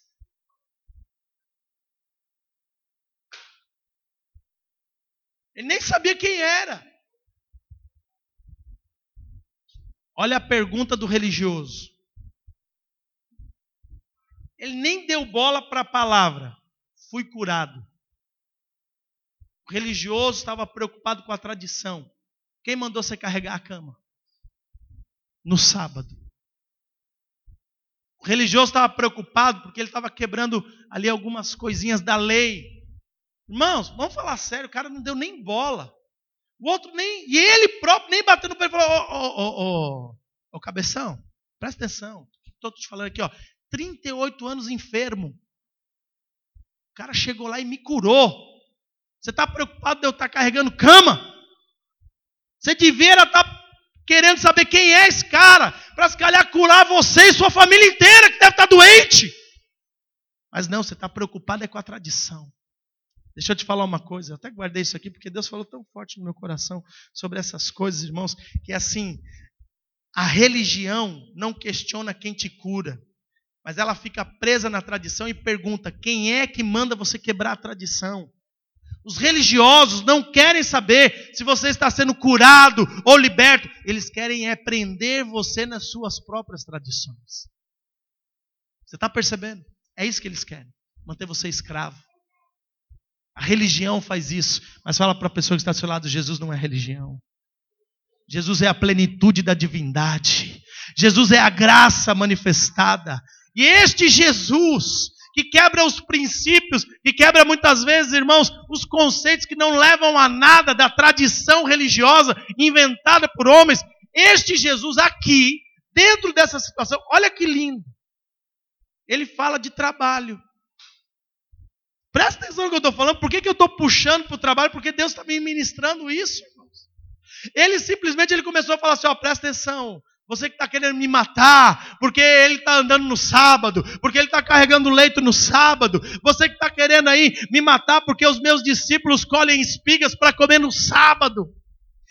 Ele nem sabia quem era. Olha a pergunta do religioso. Ele nem deu bola para a palavra. Fui curado. O religioso estava preocupado com a tradição. Quem mandou você carregar a cama? No sábado. O religioso estava preocupado porque ele estava quebrando ali algumas coisinhas da lei. Irmãos, vamos falar sério, o cara não deu nem bola. O outro nem, e ele próprio nem bateu no pé e falou, ô, ô, ô, ô, cabeção, presta atenção. Estou te falando aqui, ó, trinta e oito anos enfermo. O cara chegou lá e me curou. Você está preocupado de eu estar carregando cama? Você devia estar querendo saber quem é esse cara, para se calhar curar você e sua família inteira que deve estar doente. Mas não, você está preocupado é com a tradição. Deixa eu te falar uma coisa, eu até guardei isso aqui, porque Deus falou tão forte no meu coração sobre essas coisas, irmãos, que é assim, a religião não questiona quem te cura, mas ela fica presa na tradição e pergunta, quem é que manda você quebrar a tradição? Os religiosos não querem saber se você está sendo curado ou liberto. Eles querem é prender você nas suas próprias tradições. Você está percebendo? É isso que eles querem. Manter você escravo. A religião faz isso. Mas fala para a pessoa que está do seu lado, Jesus não é religião. Jesus é a plenitude da divindade. Jesus é a graça manifestada. E este Jesus que quebra os princípios, que quebra muitas vezes, irmãos, os conceitos que não levam a nada da tradição religiosa inventada por homens. Este Jesus aqui, dentro dessa situação, olha que lindo. Ele fala de trabalho. Presta atenção no que eu estou falando. Por que, que eu estou puxando para o trabalho? Porque Deus está me ministrando isso, irmãos. Ele simplesmente ele começou a falar assim, ó, presta atenção. Você que está querendo me matar, porque ele está andando no sábado, porque ele está carregando leito no sábado. Você que está querendo aí me matar, porque os meus discípulos colhem espigas para comer no sábado.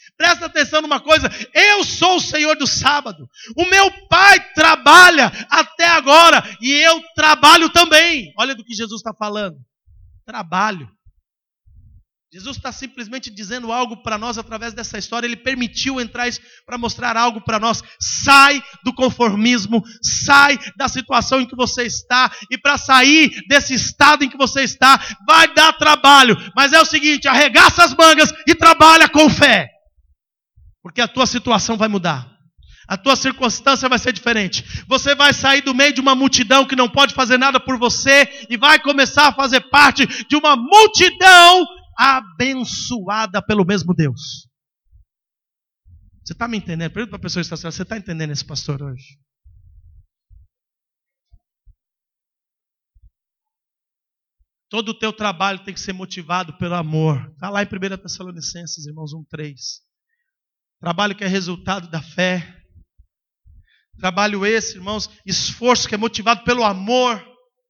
Presta atenção numa coisa, eu sou o Senhor do sábado. O meu Pai trabalha até agora e eu trabalho também. Olha do que Jesus está falando. Trabalho. Jesus está simplesmente dizendo algo para nós através dessa história. Ele permitiu entrar isso para mostrar algo para nós. Sai do conformismo, sai da situação em que você está. E para sair desse estado em que você está, vai dar trabalho. Mas é o seguinte, arregaça as mangas e trabalha com fé. Porque a tua situação vai mudar. A tua circunstância vai ser diferente. Você vai sair do meio de uma multidão que não pode fazer nada por você e vai começar a fazer parte de uma multidão abençoada pelo mesmo Deus. Você está me entendendo? Pergunta para a pessoa que está assistindo, você está entendendo esse pastor hoje? Todo o teu trabalho tem que ser motivado pelo amor. Está lá em primeira Tessalonicenses, irmãos, um, três. Trabalho que é resultado da fé. Trabalho esse, irmãos, esforço que é motivado pelo amor.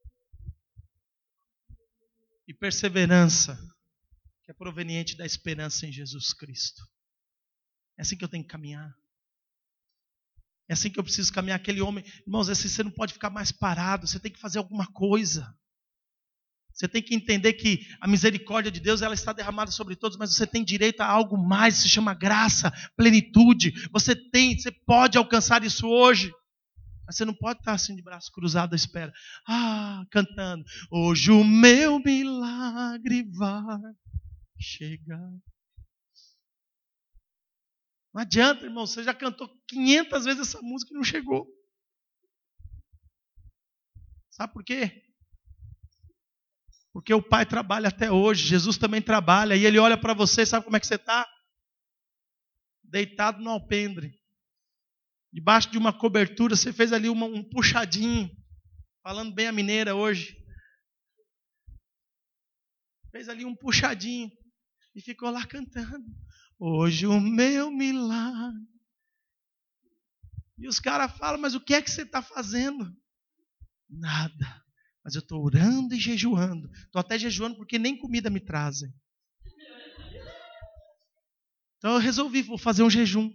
E perseverança, que é proveniente da esperança em Jesus Cristo. É assim que eu tenho que caminhar. É assim que eu preciso caminhar. Aquele homem, irmãos, assim você não pode ficar mais parado. Você tem que fazer alguma coisa. Você tem que entender que a misericórdia de Deus ela está derramada sobre todos, mas você tem direito a algo mais, se chama graça, plenitude. Você tem, você pode alcançar isso hoje. Mas você não pode estar assim de braço cruzado à espera. Ah, cantando. Hoje o meu milagre vai chegar. Não adianta, irmão. Você já cantou quinhentas vezes essa música e não chegou. Sabe por quê? Porque o Pai trabalha até hoje. Jesus também trabalha. E Ele olha para você. Sabe como é que você está? Deitado no alpendre. Debaixo de uma cobertura. Você fez ali uma, um puxadinho. Falando bem a mineira hoje. Fez ali um puxadinho. E ficou lá cantando. Hoje o meu milagre. E os caras falam, mas o que é que você está fazendo? Nada. Mas eu estou orando e jejuando. Estou até jejuando porque nem comida me trazem. Então eu resolvi, vou fazer um jejum.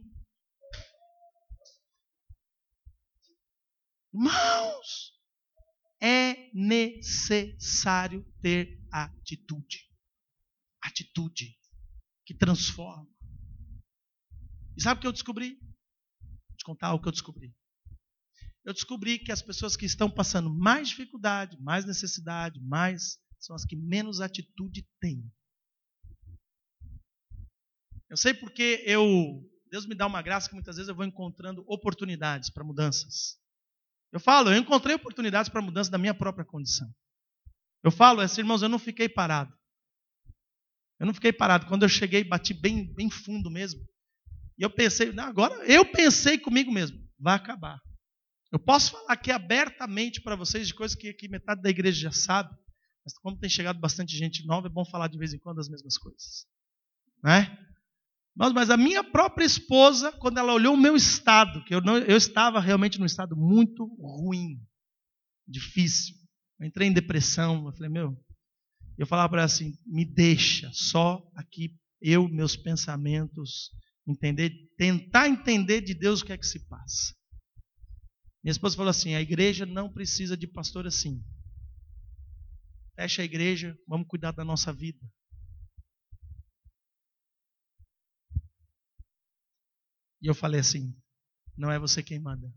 Irmãos, é necessário ter atitude. Atitude que transforma. E sabe o que eu descobri? Vou te contar o que eu descobri. Eu descobri que as pessoas que estão passando mais dificuldade, mais necessidade, mais, são as que menos atitude têm. Eu sei porque eu, Deus me dá uma graça que muitas vezes eu vou encontrando oportunidades para mudanças. Eu falo, eu encontrei oportunidades para mudança da minha própria condição. Eu falo, assim, irmãos, eu não fiquei parado. Eu não fiquei parado. Quando eu cheguei, bati bem, bem fundo mesmo. E eu pensei, não, agora eu pensei comigo mesmo, vai acabar. Eu posso falar aqui abertamente para vocês de coisas que aqui metade da igreja já sabe, mas como tem chegado bastante gente nova, é bom falar de vez em quando as mesmas coisas. Né? Mas, mas a minha própria esposa, quando ela olhou o meu estado, que eu, não, eu estava realmente num estado muito ruim, difícil. Eu entrei em depressão, eu falei, meu, eu falava para ela assim, me deixa só aqui, eu, meus pensamentos, entender, tentar entender de Deus o que é que se passa. Minha esposa falou assim, a igreja não precisa de pastor assim. Fecha a igreja, vamos cuidar da nossa vida. E eu falei assim, não é você quem manda.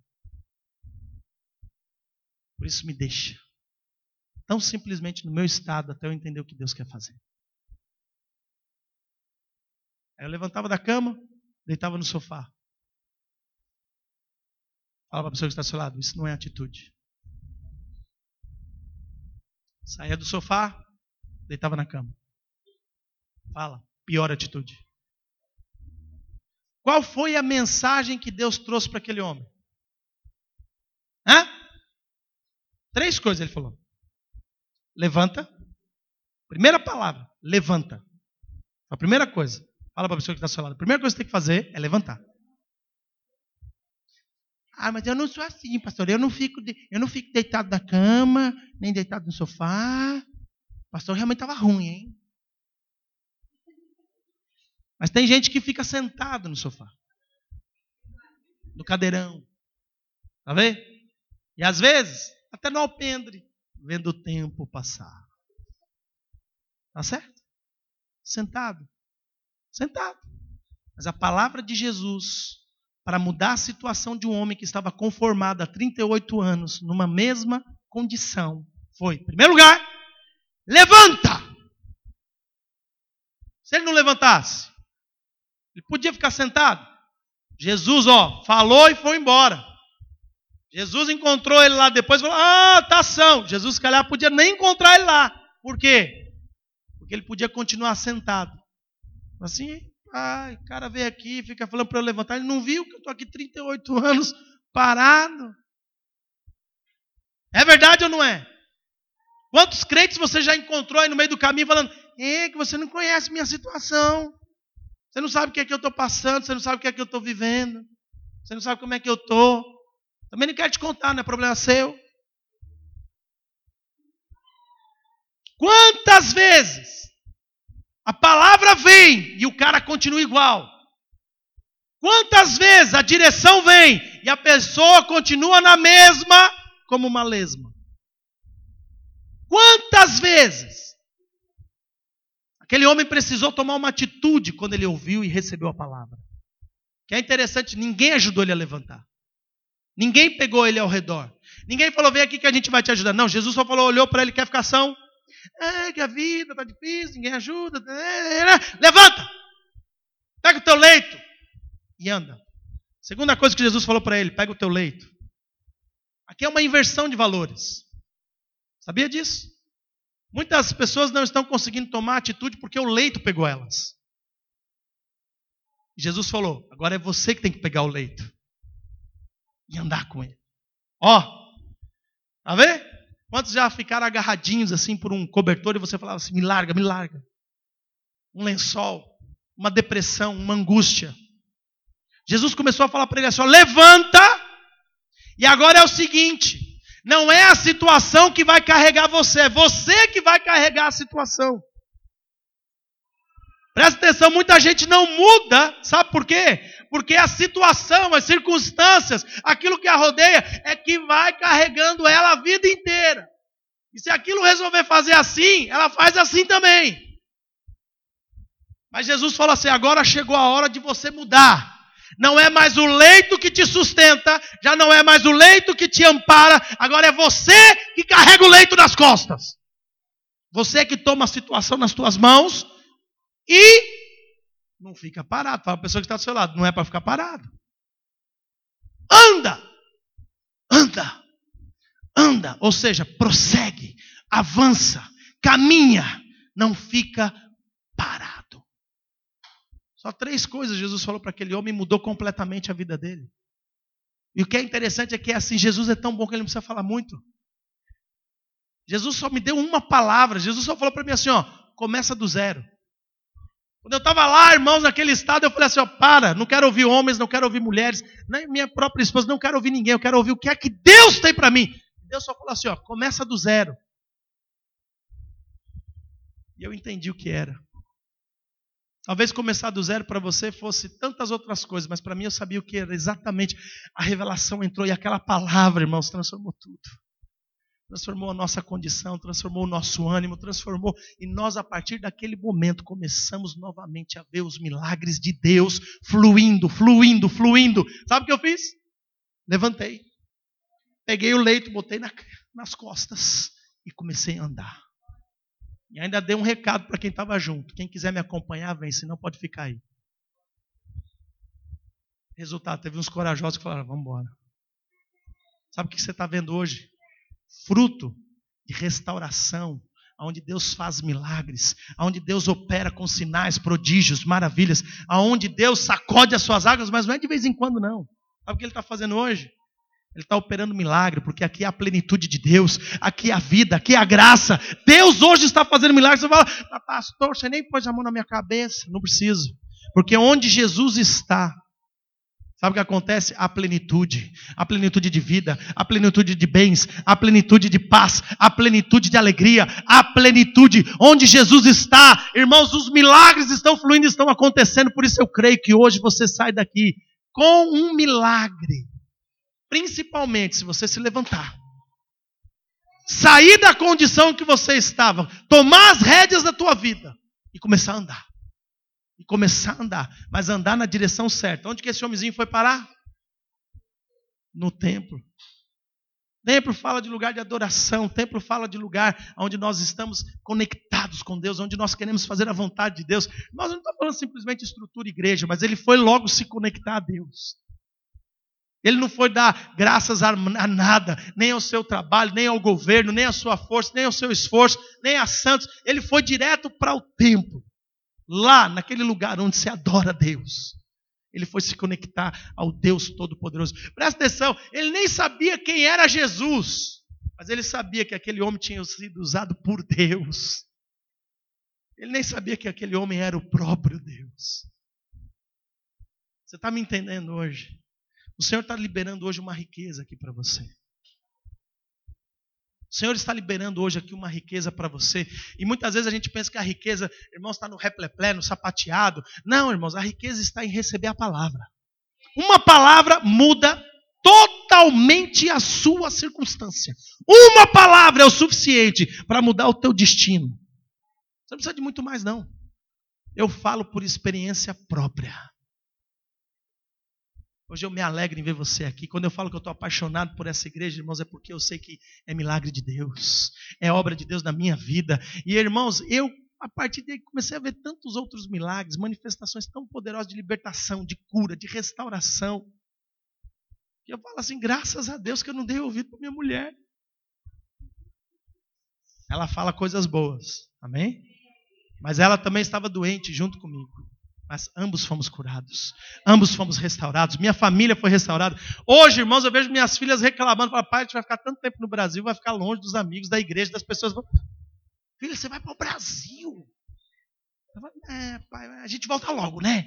Por isso me deixa. Tão simplesmente no meu estado até eu entender o que Deus quer fazer. Aí eu levantava da cama, deitava no sofá. Fala para a pessoa que está ao seu lado, isso não é atitude. Saía do sofá, deitava na cama. Fala, pior atitude. Qual foi a mensagem que Deus trouxe para aquele homem? Hã? Três coisas ele falou. Levanta. Primeira palavra, levanta. A primeira coisa, fala para a pessoa que está ao seu lado. A primeira coisa que você tem que fazer é levantar. Ah, mas eu não sou assim, pastor. Eu não fico, de, eu não fico deitado na cama, nem deitado no sofá. O pastor realmente estava ruim, hein? Mas tem gente que fica sentado no sofá, no cadeirão. Tá vendo? E às vezes, até no alpendre, vendo o tempo passar. Tá certo? Sentado. Sentado. Mas a palavra de Jesus, para mudar a situação de um homem que estava conformado há trinta e oito anos, numa mesma condição, foi, em primeiro lugar, levanta! Se ele não levantasse, ele podia ficar sentado. Jesus, ó, falou e foi embora. Jesus encontrou ele lá depois e falou, ah, tá são. Jesus, se calhar, podia nem encontrar ele lá. Por quê? Porque ele podia continuar sentado. Assim, ai, o cara veio aqui, fica falando para eu levantar. Ele não viu que eu estou aqui trinta e oito anos parado. É verdade ou não é? Quantos crentes você já encontrou aí no meio do caminho falando, é que você não conhece minha situação. Você não sabe o que é que eu estou passando, você não sabe o que é que eu estou vivendo. Você não sabe como é que eu estou. Também não quero te contar, não é problema seu. Quantas vezes a palavra vem e o cara continua igual? Quantas vezes a direção vem e a pessoa continua na mesma como uma lesma? Quantas vezes aquele homem precisou tomar uma atitude quando ele ouviu e recebeu a palavra? Que é interessante, ninguém ajudou ele a levantar. Ninguém pegou ele ao redor. Ninguém falou, vem aqui que a gente vai te ajudar. Não, Jesus só falou, olhou para ele, quer ficar são? É que a vida está difícil, ninguém ajuda. Levanta! Pega o teu leito e anda. Segunda coisa que Jesus falou para ele, pega o teu leito. Aqui é uma inversão de valores. Sabia disso? Muitas pessoas não estão conseguindo tomar atitude porque o leito pegou elas. Jesus falou, agora é você que tem que pegar o leito e andar com ele. Ó, tá vendo? Quantos já ficaram agarradinhos assim por um cobertor e você falava assim, me larga, me larga. Um lençol, uma depressão, uma angústia. Jesus começou a falar para ele assim, ó, levanta, e agora é o seguinte, não é a situação que vai carregar você, é você que vai carregar a situação. Presta atenção, muita gente não muda, sabe por quê? Porque a situação, as circunstâncias, aquilo que a rodeia, é que vai carregando ela a vida inteira. E se aquilo resolver fazer assim, ela faz assim também. Mas Jesus falou assim, agora chegou a hora de você mudar. Não é mais o leito que te sustenta, já não é mais o leito que te ampara, agora é você que carrega o leito nas costas. Você que toma a situação nas tuas mãos e não fica parado. Fala para a pessoa que está do seu lado, não é para ficar parado. Anda! Anda! Anda! Ou seja, prossegue, avança, caminha, não fica parado. Só três coisas Jesus falou para aquele homem e mudou completamente a vida dele. E o que é interessante é que assim, Jesus é tão bom que ele não precisa falar muito. Jesus só me deu uma palavra. Jesus só falou para mim assim, ó, começa do zero. Quando eu estava lá, irmãos, naquele estado, eu falei assim, ó, para, não quero ouvir homens, não quero ouvir mulheres, nem minha própria esposa, não quero ouvir ninguém, eu quero ouvir o que é que Deus tem para mim. Deus só falou assim, ó, começa do zero. E eu entendi o que era. Talvez começar do zero para você fosse tantas outras coisas, mas para mim eu sabia o que era exatamente. A revelação entrou e aquela palavra, irmãos, transformou tudo. Transformou a nossa condição, transformou o nosso ânimo, transformou. E nós, a partir daquele momento, começamos novamente a ver os milagres de Deus fluindo, fluindo, fluindo. Sabe o que eu fiz? Levantei. Peguei o leito, botei na, nas costas e comecei a andar. E ainda dei um recado para quem estava junto. Quem quiser me acompanhar, vem, senão pode ficar aí. Resultado, teve uns corajosos que falaram, vamos embora. Sabe o que você está vendo hoje? Fruto de restauração, onde Deus faz milagres, onde Deus opera com sinais, prodígios, maravilhas, onde Deus sacode as suas águas, mas não é de vez em quando não. Sabe o que Ele está fazendo hoje? Ele está operando milagre, porque aqui é a plenitude de Deus, aqui é a vida, aqui é a graça. Deus hoje está fazendo milagre. Você fala, ah, pastor, você nem pôs a mão na minha cabeça. Não preciso, porque onde Jesus está, Sabe o que acontece? A plenitude, a plenitude de vida, a plenitude de bens, a plenitude de paz, a plenitude de alegria, a plenitude onde Jesus está. Irmãos, os milagres estão fluindo, estão acontecendo, por isso eu creio que hoje você sai daqui com um milagre. Principalmente se você se levantar, sair da condição que você estava, tomar as rédeas da tua vida e começar a andar. E começar a andar, mas andar na direção certa. Onde que esse homenzinho foi parar? No templo. O templo fala de lugar de adoração. O templo fala de lugar onde nós estamos conectados com Deus, onde nós queremos fazer a vontade de Deus. Nós não estamos falando simplesmente de estrutura igreja, mas ele foi logo se conectar a Deus. Ele não foi dar graças a nada, nem ao seu trabalho, nem ao governo, nem à sua força, nem ao seu esforço, nem a santos. Ele foi direto para o templo. Lá, naquele lugar onde se adora a Deus. Ele foi se conectar ao Deus Todo-Poderoso. Presta atenção, ele nem sabia quem era Jesus. Mas ele sabia que aquele homem tinha sido usado por Deus. Ele nem sabia que aquele homem era o próprio Deus. Você está me entendendo hoje? O Senhor está liberando hoje uma riqueza aqui para você. O Senhor está liberando hoje aqui uma riqueza para você. E muitas vezes a gente pensa que a riqueza, irmãos, está no repleplé, no sapateado. Não, irmãos, a riqueza está em receber a palavra. Uma palavra muda totalmente a sua circunstância. Uma palavra é o suficiente para mudar o teu destino. Você não precisa de muito mais, não. Eu falo por experiência própria. Hoje eu me alegro em ver você aqui. Quando eu falo que eu estou apaixonado por essa igreja, irmãos, é porque eu sei que é milagre de Deus. É obra de Deus na minha vida. E, irmãos, eu, a partir daí, comecei a ver tantos outros milagres, manifestações tão poderosas de libertação, de cura, de restauração. E eu falo assim, graças a Deus que eu não dei ouvido para minha mulher. Ela fala coisas boas. Amém? Mas ela também estava doente junto comigo. Mas ambos fomos curados. Ambos fomos restaurados. Minha família foi restaurada. Hoje, irmãos, eu vejo minhas filhas reclamando. Falam, pai, a gente vai ficar tanto tempo no Brasil, vai ficar longe dos amigos, da igreja, das pessoas. Filha, você vai para o Brasil. Eu falo, é, pai, a gente volta logo, né?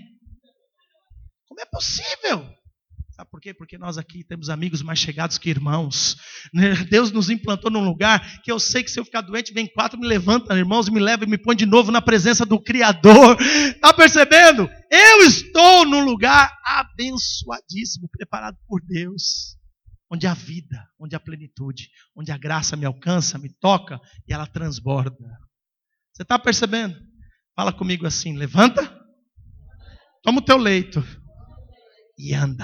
Como é possível? Sabe por quê? Porque nós aqui temos amigos mais chegados que irmãos. Deus nos implantou num lugar que eu sei que se eu ficar doente, vem quatro, me levanta, irmãos, me leva e me põe de novo na presença do Criador. Está percebendo? Eu estou num lugar abençoadíssimo, preparado por Deus. Onde há vida, onde há plenitude, onde a graça me alcança, me toca e ela transborda. Você está percebendo? Fala comigo assim, levanta, toma o teu leito e anda.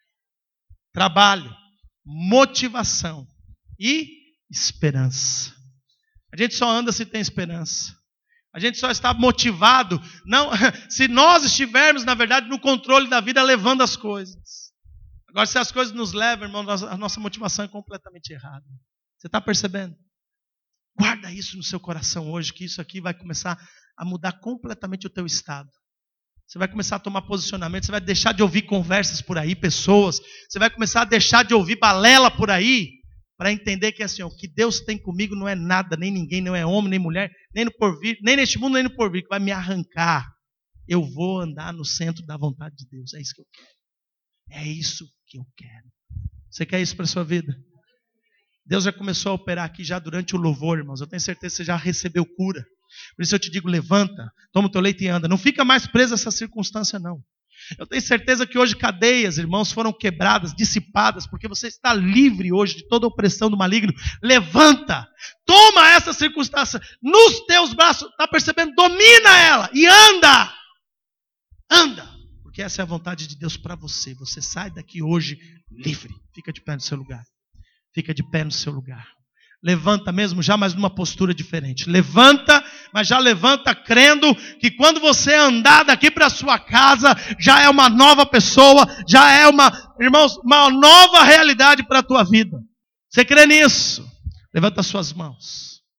Trabalho, motivação e esperança. A gente só anda se tem esperança. A gente só está motivado não, se nós estivermos, na verdade, no controle da vida, levando as coisas. Agora, se as coisas nos levam, irmão, a nossa motivação é completamente errada. Você está percebendo? Guarda isso no seu coração hoje, que isso aqui vai começar a mudar completamente o teu estado. Você vai começar a tomar posicionamento, você vai deixar de ouvir conversas por aí, pessoas. Você vai começar a deixar de ouvir balela por aí, para entender que assim, ó, o que Deus tem comigo não é nada, nem ninguém, não é homem, nem mulher, nem no porvir, nem neste mundo, nem no porvir, que vai me arrancar. Eu vou andar no centro da vontade de Deus. É isso que eu quero. É isso que eu quero. Você quer isso para a sua vida? Deus já começou a operar aqui já durante o louvor, irmãos. Eu tenho certeza que você já recebeu cura. Por isso eu te digo, levanta, toma o teu leite e anda. Não fica mais preso a essa circunstância, não. Eu tenho certeza que hoje cadeias, irmãos, foram quebradas, dissipadas, porque você está livre hoje de toda opressão do maligno. Levanta, toma essa circunstância nos teus braços, está percebendo? Domina ela e anda. Anda, porque essa é a vontade de Deus para você. Você sai daqui hoje livre. Fica de pé no seu lugar. Fica de pé no seu lugar. Levanta mesmo, já mas numa postura diferente. Levanta, mas já levanta crendo que quando você andar daqui para a sua casa, já é uma nova pessoa, já é uma, irmãos, uma nova realidade para a tua vida. Você crê nisso? Levanta as suas mãos.